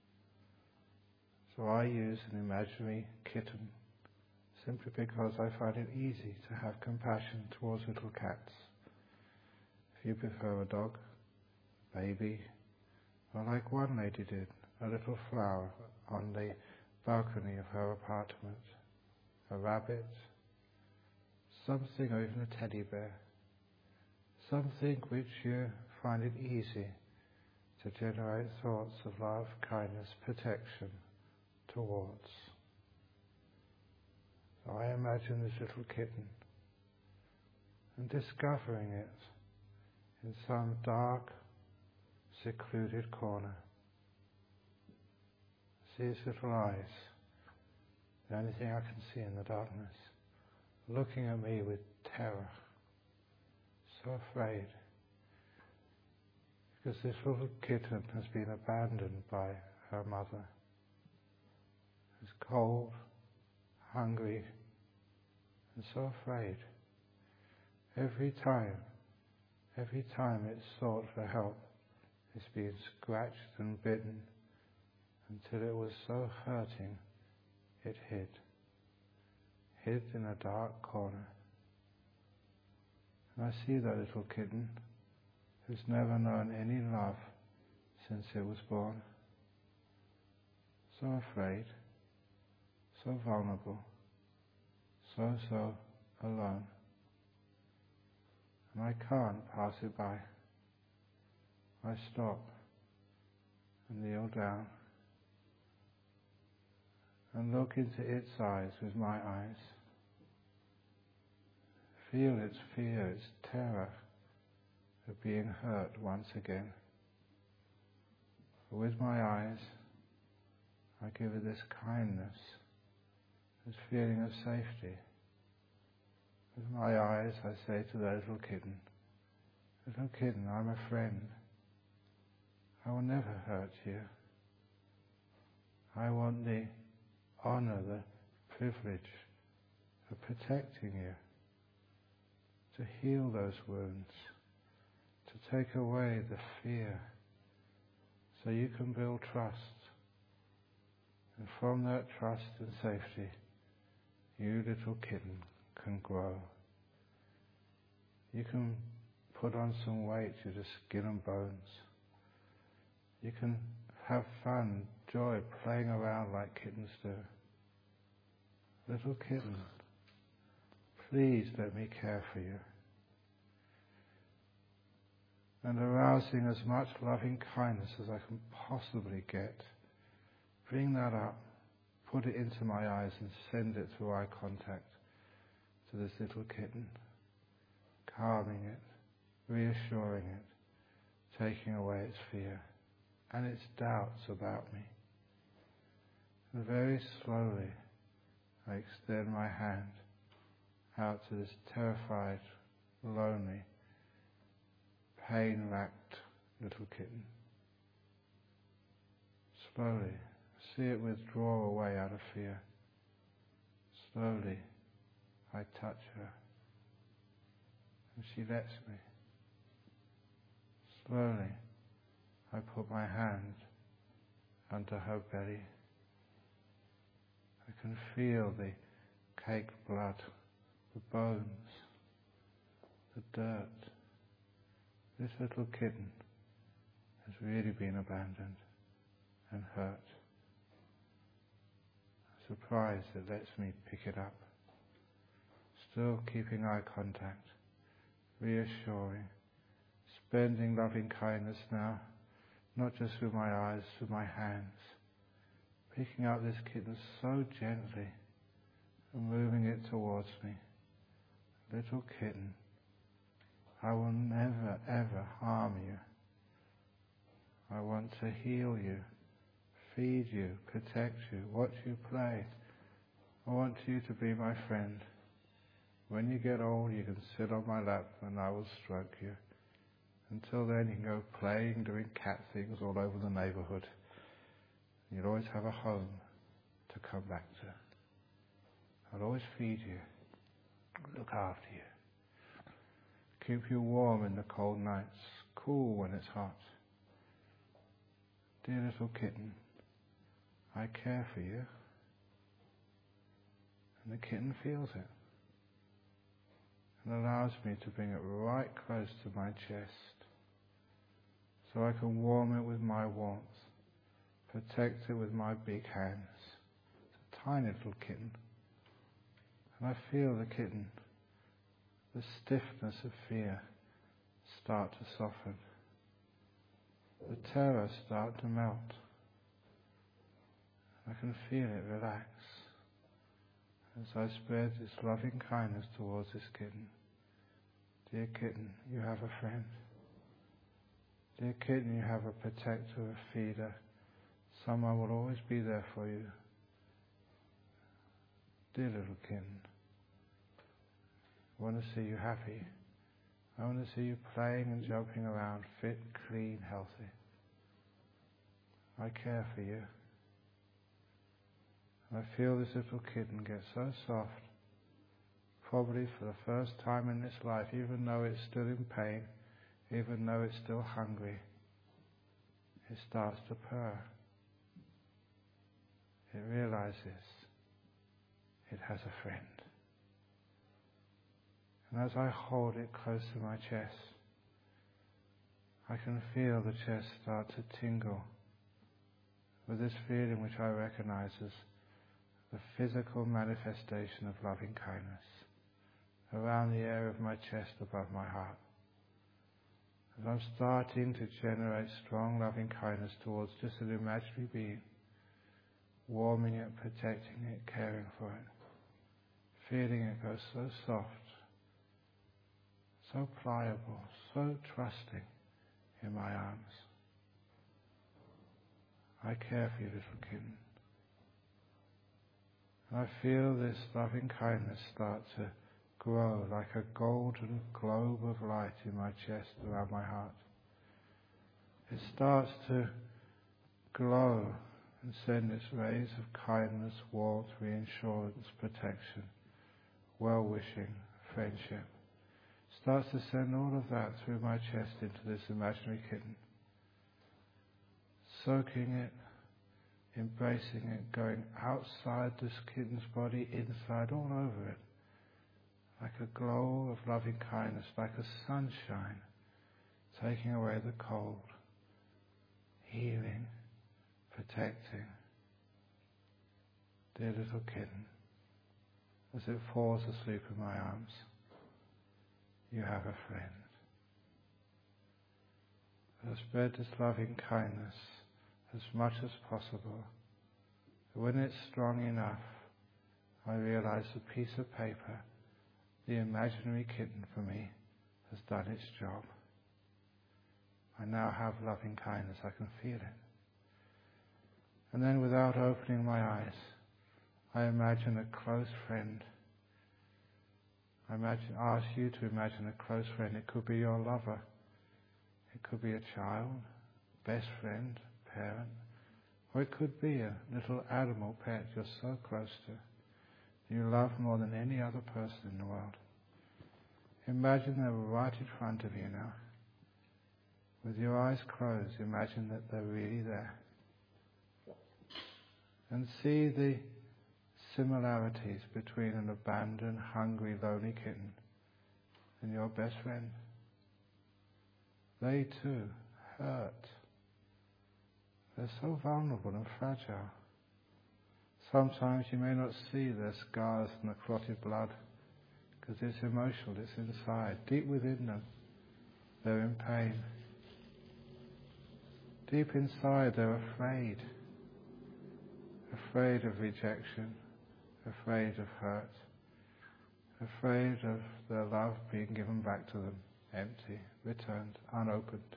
So I use an imaginary kitten, simply because I find it easy to have compassion towards little cats. If you prefer a dog, a baby, or like one lady did, a little flower on the balcony of her apartment, a rabbit, something, or even a teddy bear, something which you find it easy to generate thoughts of love, kindness, protection towards. So I imagine this little kitten and discovering it in some dark, secluded corner. See its little eyes, the only thing I can see in the darkness, looking at me with terror. So afraid, because this little kitten has been abandoned by her mother. It's cold, hungry, and so afraid. Every time it's sought for help, it's been scratched and bitten until it was so hurting it hid in a dark corner. And I see that little kitten who's never known any love since it was born. So afraid, so vulnerable, so alone. And I can't pass it by. I stop and kneel down and look into its eyes with my eyes. Feel its fear, its terror of being hurt once again. But with my eyes, I give it this kindness, this feeling of safety. With my eyes, I say to the little kitten, I'm a friend. I will never hurt you. I want the honor, the privilege of protecting you, to heal those wounds, to take away the fear, so you can build trust. And from that trust and safety, you little kitten can grow. You can put on some weight to the skin and bones. You can have fun, joy, playing around like kittens do. Little kitten, please let me care for you. And arousing as much loving kindness as I can possibly get, bring that up, put it into my eyes and send it through eye contact to this little kitten, calming it, reassuring it, taking away its fear and its doubts about me. And very slowly I extend my hand out to this terrified, lonely, pain-racked little kitten. Slowly, see it withdraw away out of fear. Slowly, I touch her, and she lets me. Slowly, I put my hand under her belly. I can feel the caked blood, the bones, the dirt. This little kitten has really been abandoned and hurt. Surprised it lets me pick it up. Still keeping eye contact, reassuring, spending loving kindness now, not just with my eyes, with my hands, picking up this kitten so gently and moving it towards me. Little kitten, I will never, ever harm you. I want to heal you, feed you, protect you, watch you play. I want you to be my friend. When you get old, you can sit on my lap and I will stroke you. Until then, you can go playing, doing cat things all over the neighborhood. You'll always have a home to come back to. I'll always feed you, look after you, keep you warm in the cold nights, cool when it's hot. Dear little kitten, I care for you. And the kitten feels it and allows me to bring it right close to my chest so I can warm it with my warmth, protect it with my big hands. It's a tiny little kitten. And I feel the kitten, the stiffness of fear, start to soften. The terror start to melt. I can feel it relax as I spread this loving kindness towards this kitten. Dear kitten, you have a friend. Dear kitten, you have a protector, a feeder. Someone will always be there for you. Dear little kitten, I want to see you happy. I want to see you playing and jumping around, fit, clean, healthy. I care for you. I feel this little kitten get so soft, probably for the first time in its life, even though it's still in pain, even though it's still hungry. It starts to purr. It realizes it has a friend. And as I hold it close to my chest, I can feel the chest start to tingle with this feeling which I recognize as the physical manifestation of loving kindness around the area of my chest above my heart. As I'm starting to generate strong loving kindness towards just an imaginary being, warming it, protecting it, caring for it, feeling it go so soft, so pliable, so trusting in my arms. I care for you, little kitten. And I feel this loving kindness start to grow like a golden globe of light in my chest around my heart. It starts to glow and send its rays of kindness, warmth, reassurance, protection, well-wishing, friendship. Starts to send all of that through my chest into this imaginary kitten, soaking it, embracing it, going outside this kitten's body, inside, all over it, like a glow of loving kindness, like a sunshine, taking away the cold, healing, protecting. Dear little kitten, as it falls asleep in my arms, you have a friend. I'll spread this loving kindness as much as possible. When it's strong enough, I realize the piece of paper, the imaginary kitten for me, has done its job. I now have loving kindness. I can feel it. And then without opening my eyes, I imagine a close friend. Ask you to imagine a close friend. It could be your lover. It could be a child, best friend, parent, or it could be a little animal pet you're so close to, you love more than any other person in the world. Imagine they're right in front of you now. With your eyes closed, imagine that they're really there. And see the similarities between an abandoned, hungry, lonely kitten and your best friend. They too hurt. They're so vulnerable and fragile. Sometimes you may not see their scars and the clotted blood because it's emotional, it's inside. Deep within them, they're in pain. Deep inside, they're afraid. Afraid of rejection, afraid of hurt, afraid of their love being given back to them empty, returned, unopened.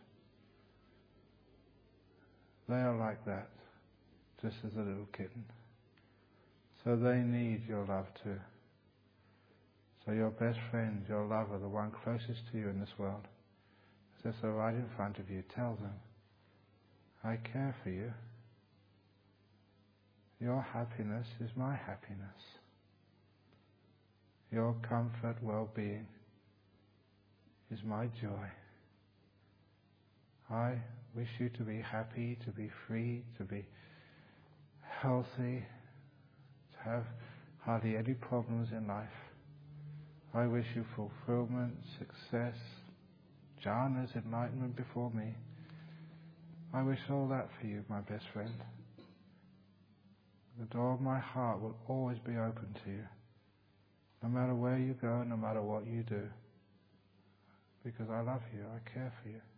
They are like that, just as a little kitten. So they need your love too. So your best friend, your lover, the one closest to you in this world, as if they're right in front of you, tell them, I care for you. Your happiness is my happiness. Your comfort, well-being is my joy. I wish you to be happy, to be free, to be healthy, to have hardly any problems in life. I wish you fulfillment, success, jhanas, enlightenment before me. I wish all that for you, my best friend. The door of my heart will always be open to you, no matter where you go, no matter what you do, because I love you, I care for you.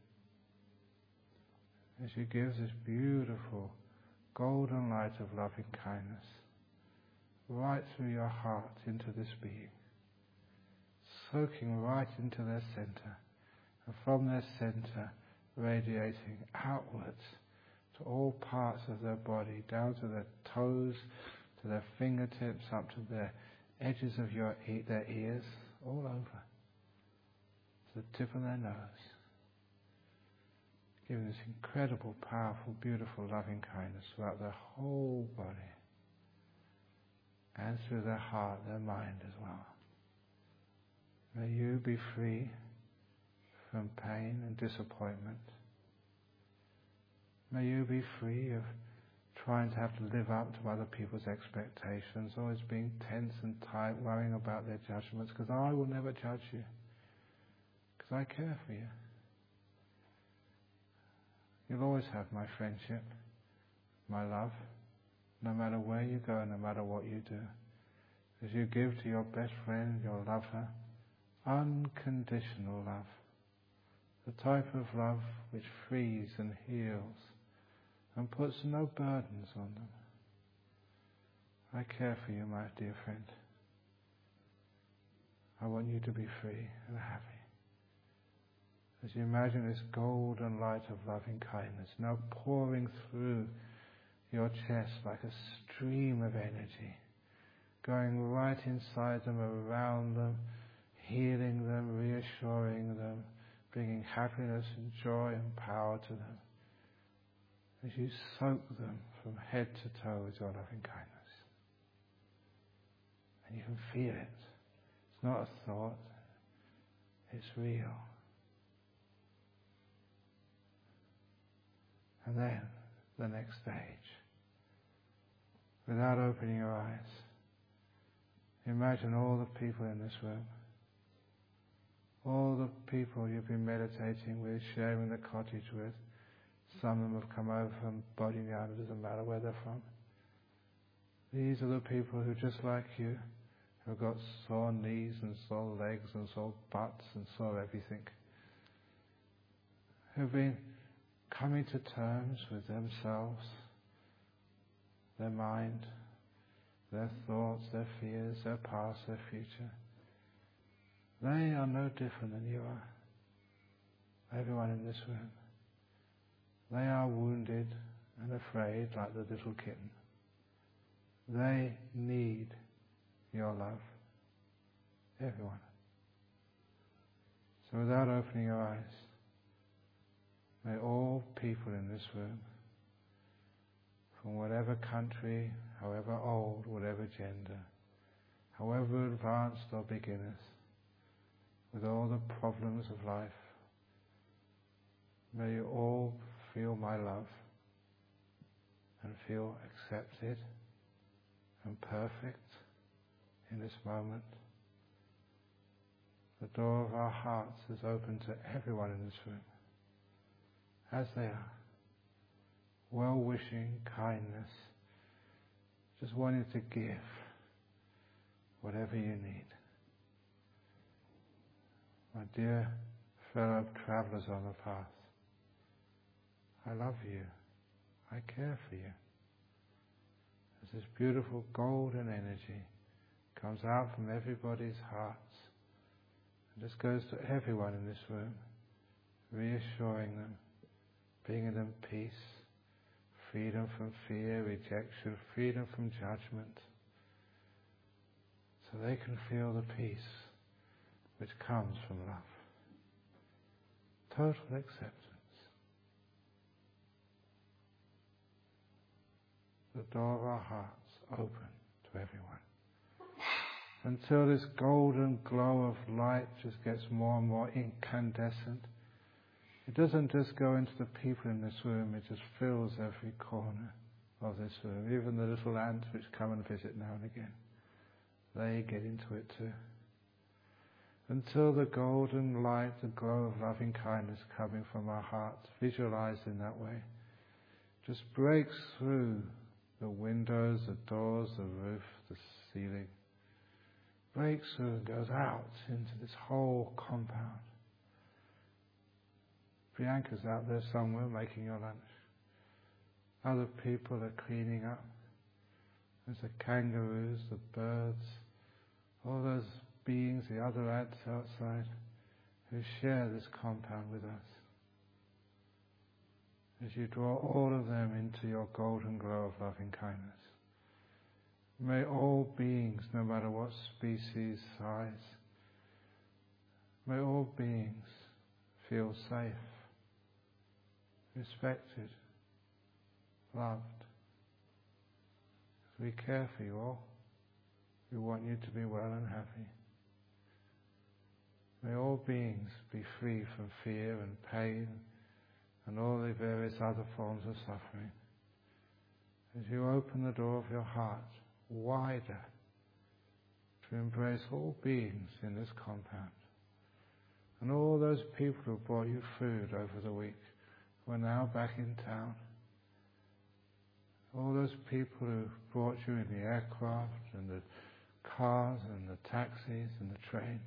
As you give this beautiful golden light of loving kindness right through your heart into this being, soaking right into their center, and from their center radiating outwards to all parts of their body, down to their toes, to their fingertips, up to their edges of their ears, all over, to the tip of their nose. Giving this incredible, powerful, beautiful, loving kindness throughout their whole body, and through their heart, their mind as well. May you be free from pain and disappointment. May you be free of trying to have to live up to other people's expectations, always being tense and tight, worrying about their judgments, because I will never judge you, because I care for you. You'll always have my friendship, my love, no matter where you go, no matter what you do. As you give to your best friend, your lover, unconditional love, the type of love which frees and heals and puts no burdens on them. I care for you, my dear friend. I want you to be free and happy. As you imagine this golden light of loving kindness now pouring through your chest like a stream of energy, going right inside them, around them, healing them, reassuring them, bringing happiness and joy and power to them. As you soak them from head to toe with your loving kindness. And you can feel it. It's not a thought. It's real. And then, the next stage. Without opening your eyes, imagine all the people in this room. All the people you've been meditating with, sharing the cottage with. Some of them have come over from Bodhinyana, it doesn't matter where they're from. These are the people who, just like you, have got sore knees and sore legs and sore butts and sore everything. Who've been coming to terms with themselves, their mind, their thoughts, their fears, their past, their future. They are no different than you are. Everyone in this room. They are wounded and afraid like the little kitten. They need your love. Everyone. So without opening your eyes, may all people in this room, from whatever country, however old, whatever gender, however advanced or beginners, with all the problems of life, may you all feel my love and feel accepted and perfect in this moment. The door of our hearts is open to everyone in this room, as they are. Well-wishing, kindness, just wanting to give whatever you need. My dear fellow travellers on the path, I love you. I care for you. As this beautiful golden energy comes out from everybody's hearts This goes to everyone in this room, reassuring them, bringing them peace, freedom from fear, rejection, freedom from judgment, so they can feel the peace which comes from love. Total acceptance. The door of our hearts open to everyone. Until this golden glow of light just gets more and more incandescent. It doesn't just go into the people in this room, it just fills every corner of this room. Even the little ants which come and visit now and again, they get into it too. Until the golden light, the glow of loving kindness coming from our hearts, visualized in that way, just breaks through the windows, the doors, the roof, the ceiling, breaks through and goes out into this whole compound. Priyanka's out there somewhere making your lunch. Other people are cleaning up. There's the kangaroos, the birds, all those beings, the other ants outside, who share this compound with us. As you draw all of them into your golden glow of loving kindness, may all beings, no matter what species, size, may all beings feel safe, respected, loved. As we care for you all, we want you to be well and happy. May all beings be free from fear and pain and all the various other forms of suffering. As you open the door of your heart wider to embrace all beings in this compound, and all those people who brought you food over the week who are now back in town, all those people who brought you in the aircraft and the cars and the taxis and the trains,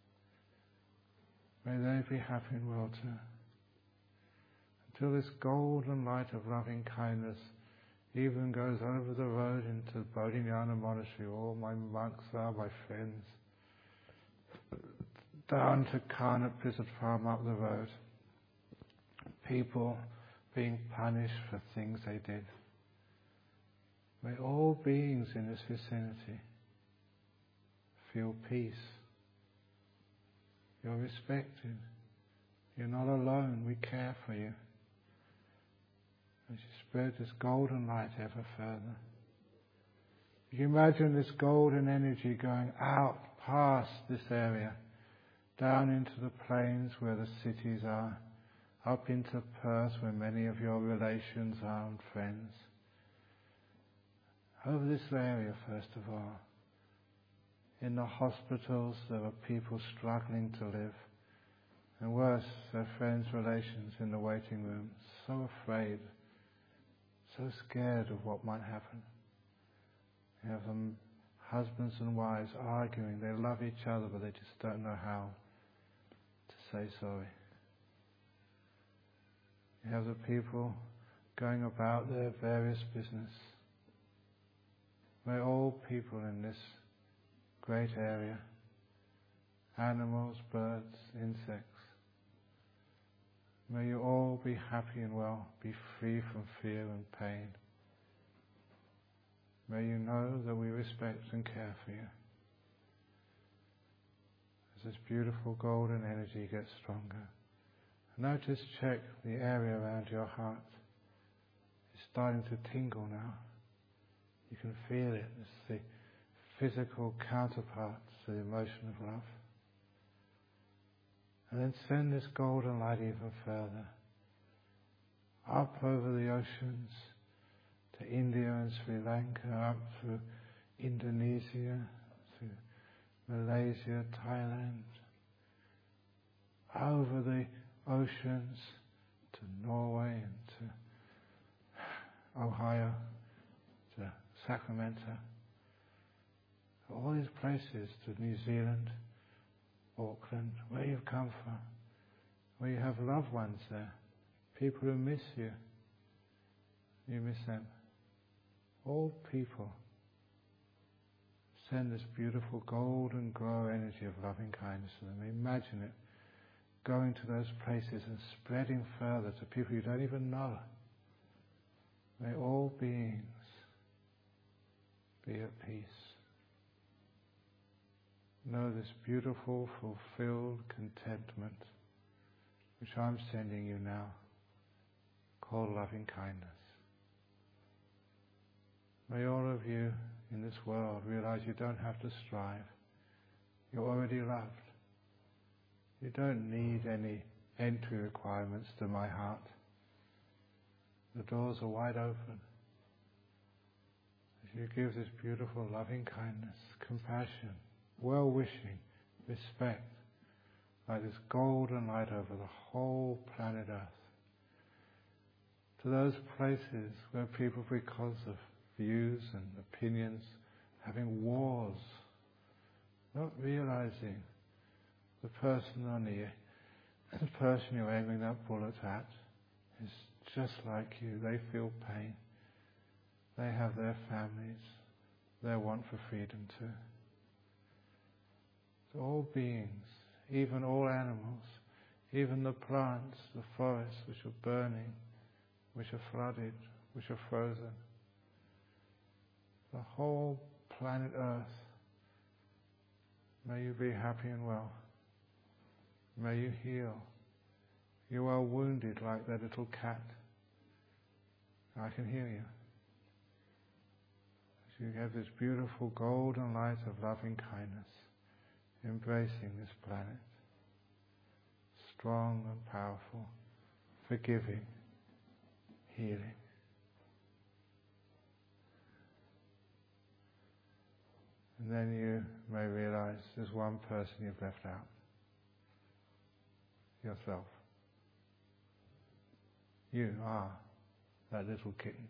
may they be happy and well too. Until this golden light of loving kindness even goes over the road into Bodhinyana Monastery. All my monks are my friends. Down to Karnap Prison Farm up the road. People being punished for things they did. May all beings in this vicinity feel peace. You're respected. You're not alone. We care for you. As you spread this golden light ever further. You imagine this golden energy going out past this area, down into the plains where the cities are, up into Perth where many of your relations are and friends. Over this area, first of all. In the hospitals there are people struggling to live, and worse, their friends, relations in the waiting room, so afraid, so scared of what might happen. You have them, husbands and wives arguing, they love each other but they just don't know how to say sorry. You have the people going about their various business. May all people in this great area, animals, birds, insects, may you all be happy and well, be free from fear and pain. May you know that we respect and care for you. As this beautiful golden energy gets stronger, now just check the area around your heart. It's starting to tingle now. You can feel it. It's the physical counterpart to the emotion of love. And then send this golden light even further, up over the oceans, to India and Sri Lanka, up through Indonesia, through Malaysia, Thailand, over the oceans to Norway and to Ohio, to Sacramento, all these places, to New Zealand, Auckland, where you've come from, where you have loved ones there, people who miss you, you miss them. All people, send this beautiful golden glow energy of loving kindness to them. Imagine it going to those places and spreading further to people you don't even know. May all beings be at peace. Know this beautiful, fulfilled contentment which I'm sending you now, called loving kindness. May all of you in this world realize you don't have to strive. You're already loved. You don't need any entry requirements to my heart. The doors are wide open. As you give this beautiful loving kindness, compassion, well-wishing, respect, like this golden light over the whole planet Earth, to those places where people, because of views and opinions, having wars, not realizing the person you're aiming that bullet at is just like you. They feel pain. They have their families, their want for freedom too. So all beings, even all animals, even the plants, the forests which are burning, which are flooded, which are frozen, the whole planet Earth, may you be happy and well. May you heal. You are wounded like that little cat. I can hear you. As you have this beautiful golden light of loving kindness, embracing this planet, strong and powerful, forgiving, healing. And then you may realize there's one person you've left out. Yourself. You are that little kitten.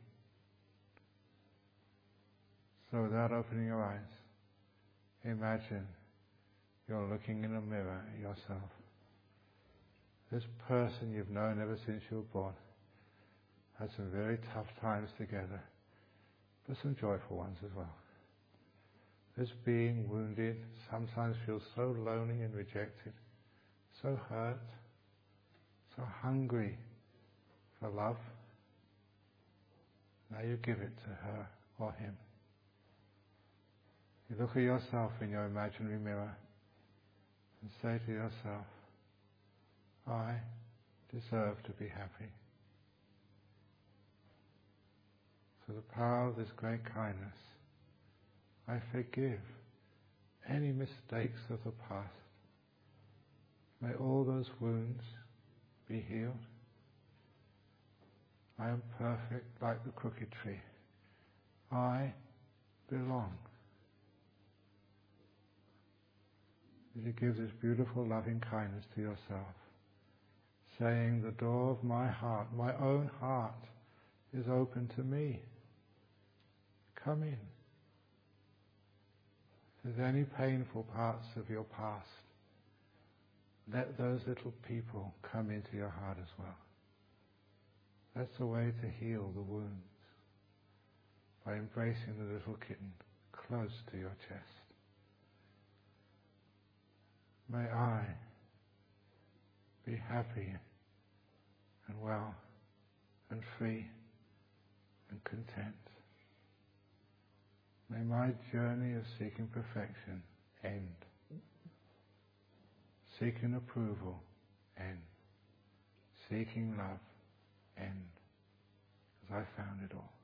So without opening your eyes, imagine you're looking in a mirror at yourself. This person you've known ever since you were born had some very tough times together, but some joyful ones as well. This being wounded sometimes feels so lonely and rejected, so hurt, so hungry for love. Now you give it to her or him. You look at yourself in your imaginary mirror and say to yourself, I deserve to be happy. Through the power of this great kindness, I forgive any mistakes of the past. May all those wounds be healed. I am perfect like the crooked tree. I belong. As you give this beautiful loving kindness to yourself, saying, the door of my heart, my own heart, is open to me. Come in. If there's any painful parts of your past, let those little people come into your heart as well. That's the way to heal the wounds, by embracing the little kitten close to your chest. May I be happy and well and free and content. May my journey of seeking perfection end. Seeking approval end. Seeking love end. Because I found it all.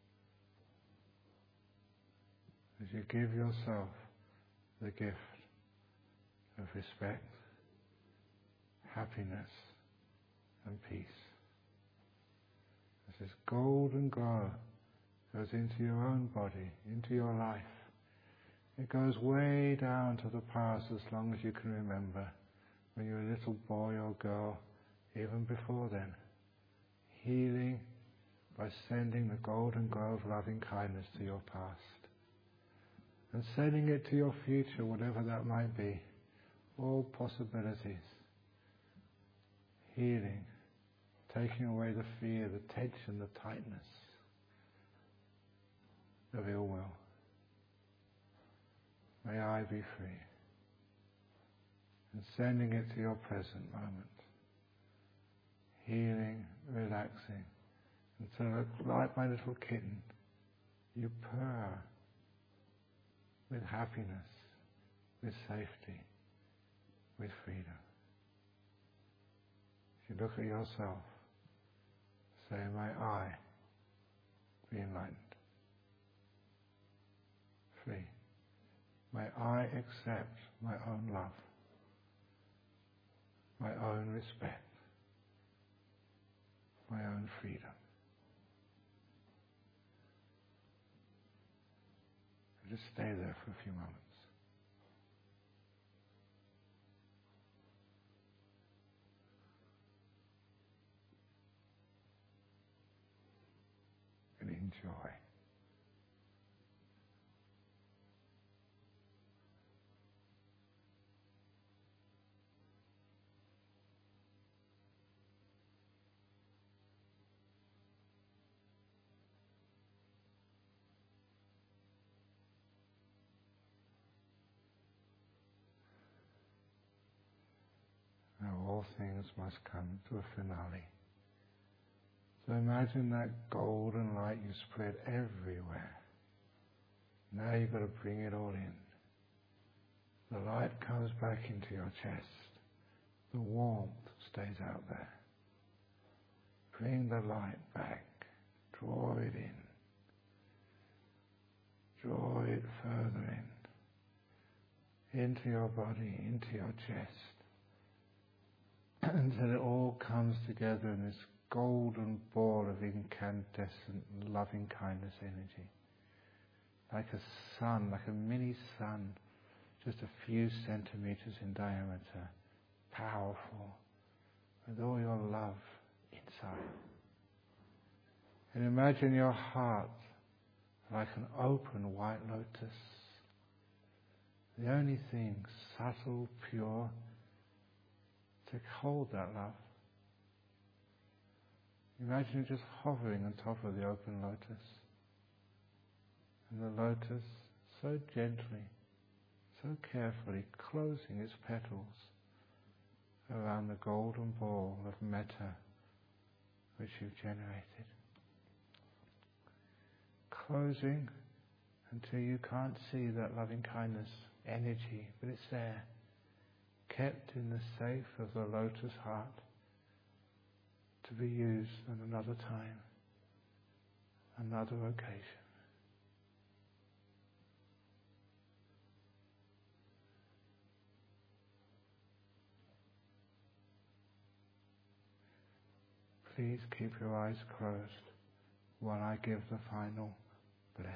As you give yourself the gift of respect, happiness and peace, as this golden glow goes into your own body, into your life, it goes way down to the past as long as you can remember, when you were a little boy or girl, even before then, healing by sending the golden glow of loving kindness to your past, and sending it to your future, whatever that might be, all possibilities, healing, taking away the fear, the tension, the tightness of ill will. be free. And sending it to your present moment. Healing, relaxing. And so, like my little kitten, you purr with happiness, with safety, with freedom. If you look at yourself, say, may I be enlightened, free. May I accept my own love, my own respect, my own freedom. And just stay there for a few moments. And enjoy. Now all things must come to a finale. So imagine that golden light you spread everywhere. Now you've got to bring it all in. The light comes back into your chest. The warmth stays out there. Bring the light back. Draw it in. Draw it further in. Into your body, into your chest. Until it all comes together in this golden ball of incandescent loving kindness energy. Like a sun, like a mini sun, just a few centimeters in diameter, powerful, with all your love inside. And imagine your heart like an open white lotus. The only thing subtle, pure, to hold that love. Imagine it just hovering on top of the open lotus. And the lotus so gently, so carefully closing its petals around the golden ball of metta which you've generated. Closing until you can't see that loving kindness energy, but it's there, kept in the safe of the lotus heart, to be used at another time, another occasion. Please keep your eyes closed while I give the final blessing.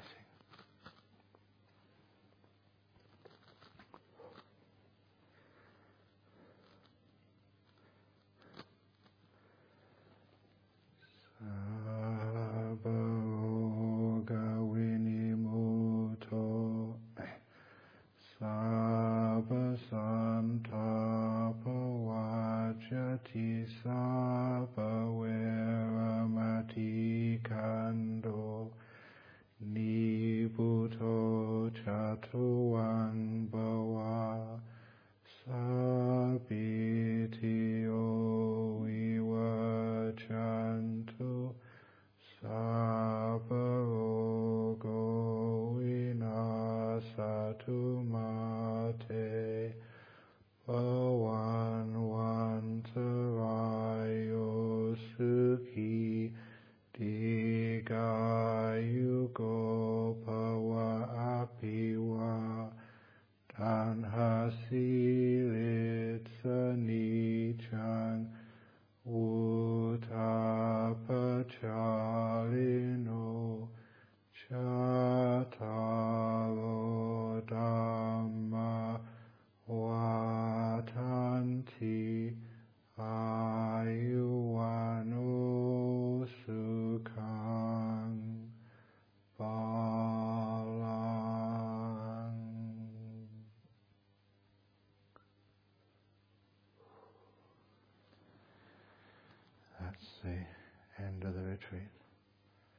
The end of the retreat.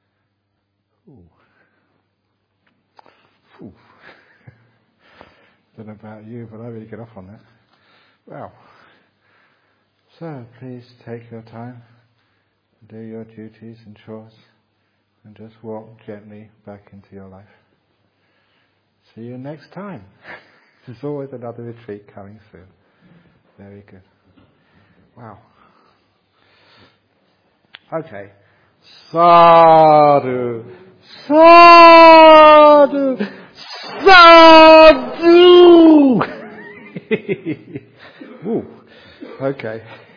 Ooh. Ooh. don't know about you, but I really get off on that. Well, so please take your time, do your duties and chores, and just walk gently back into your life. See you next time. There's always another retreat coming soon. Very good. Wow. Okay. Sadhu, sadhu, sadhu. Ooh. Okay.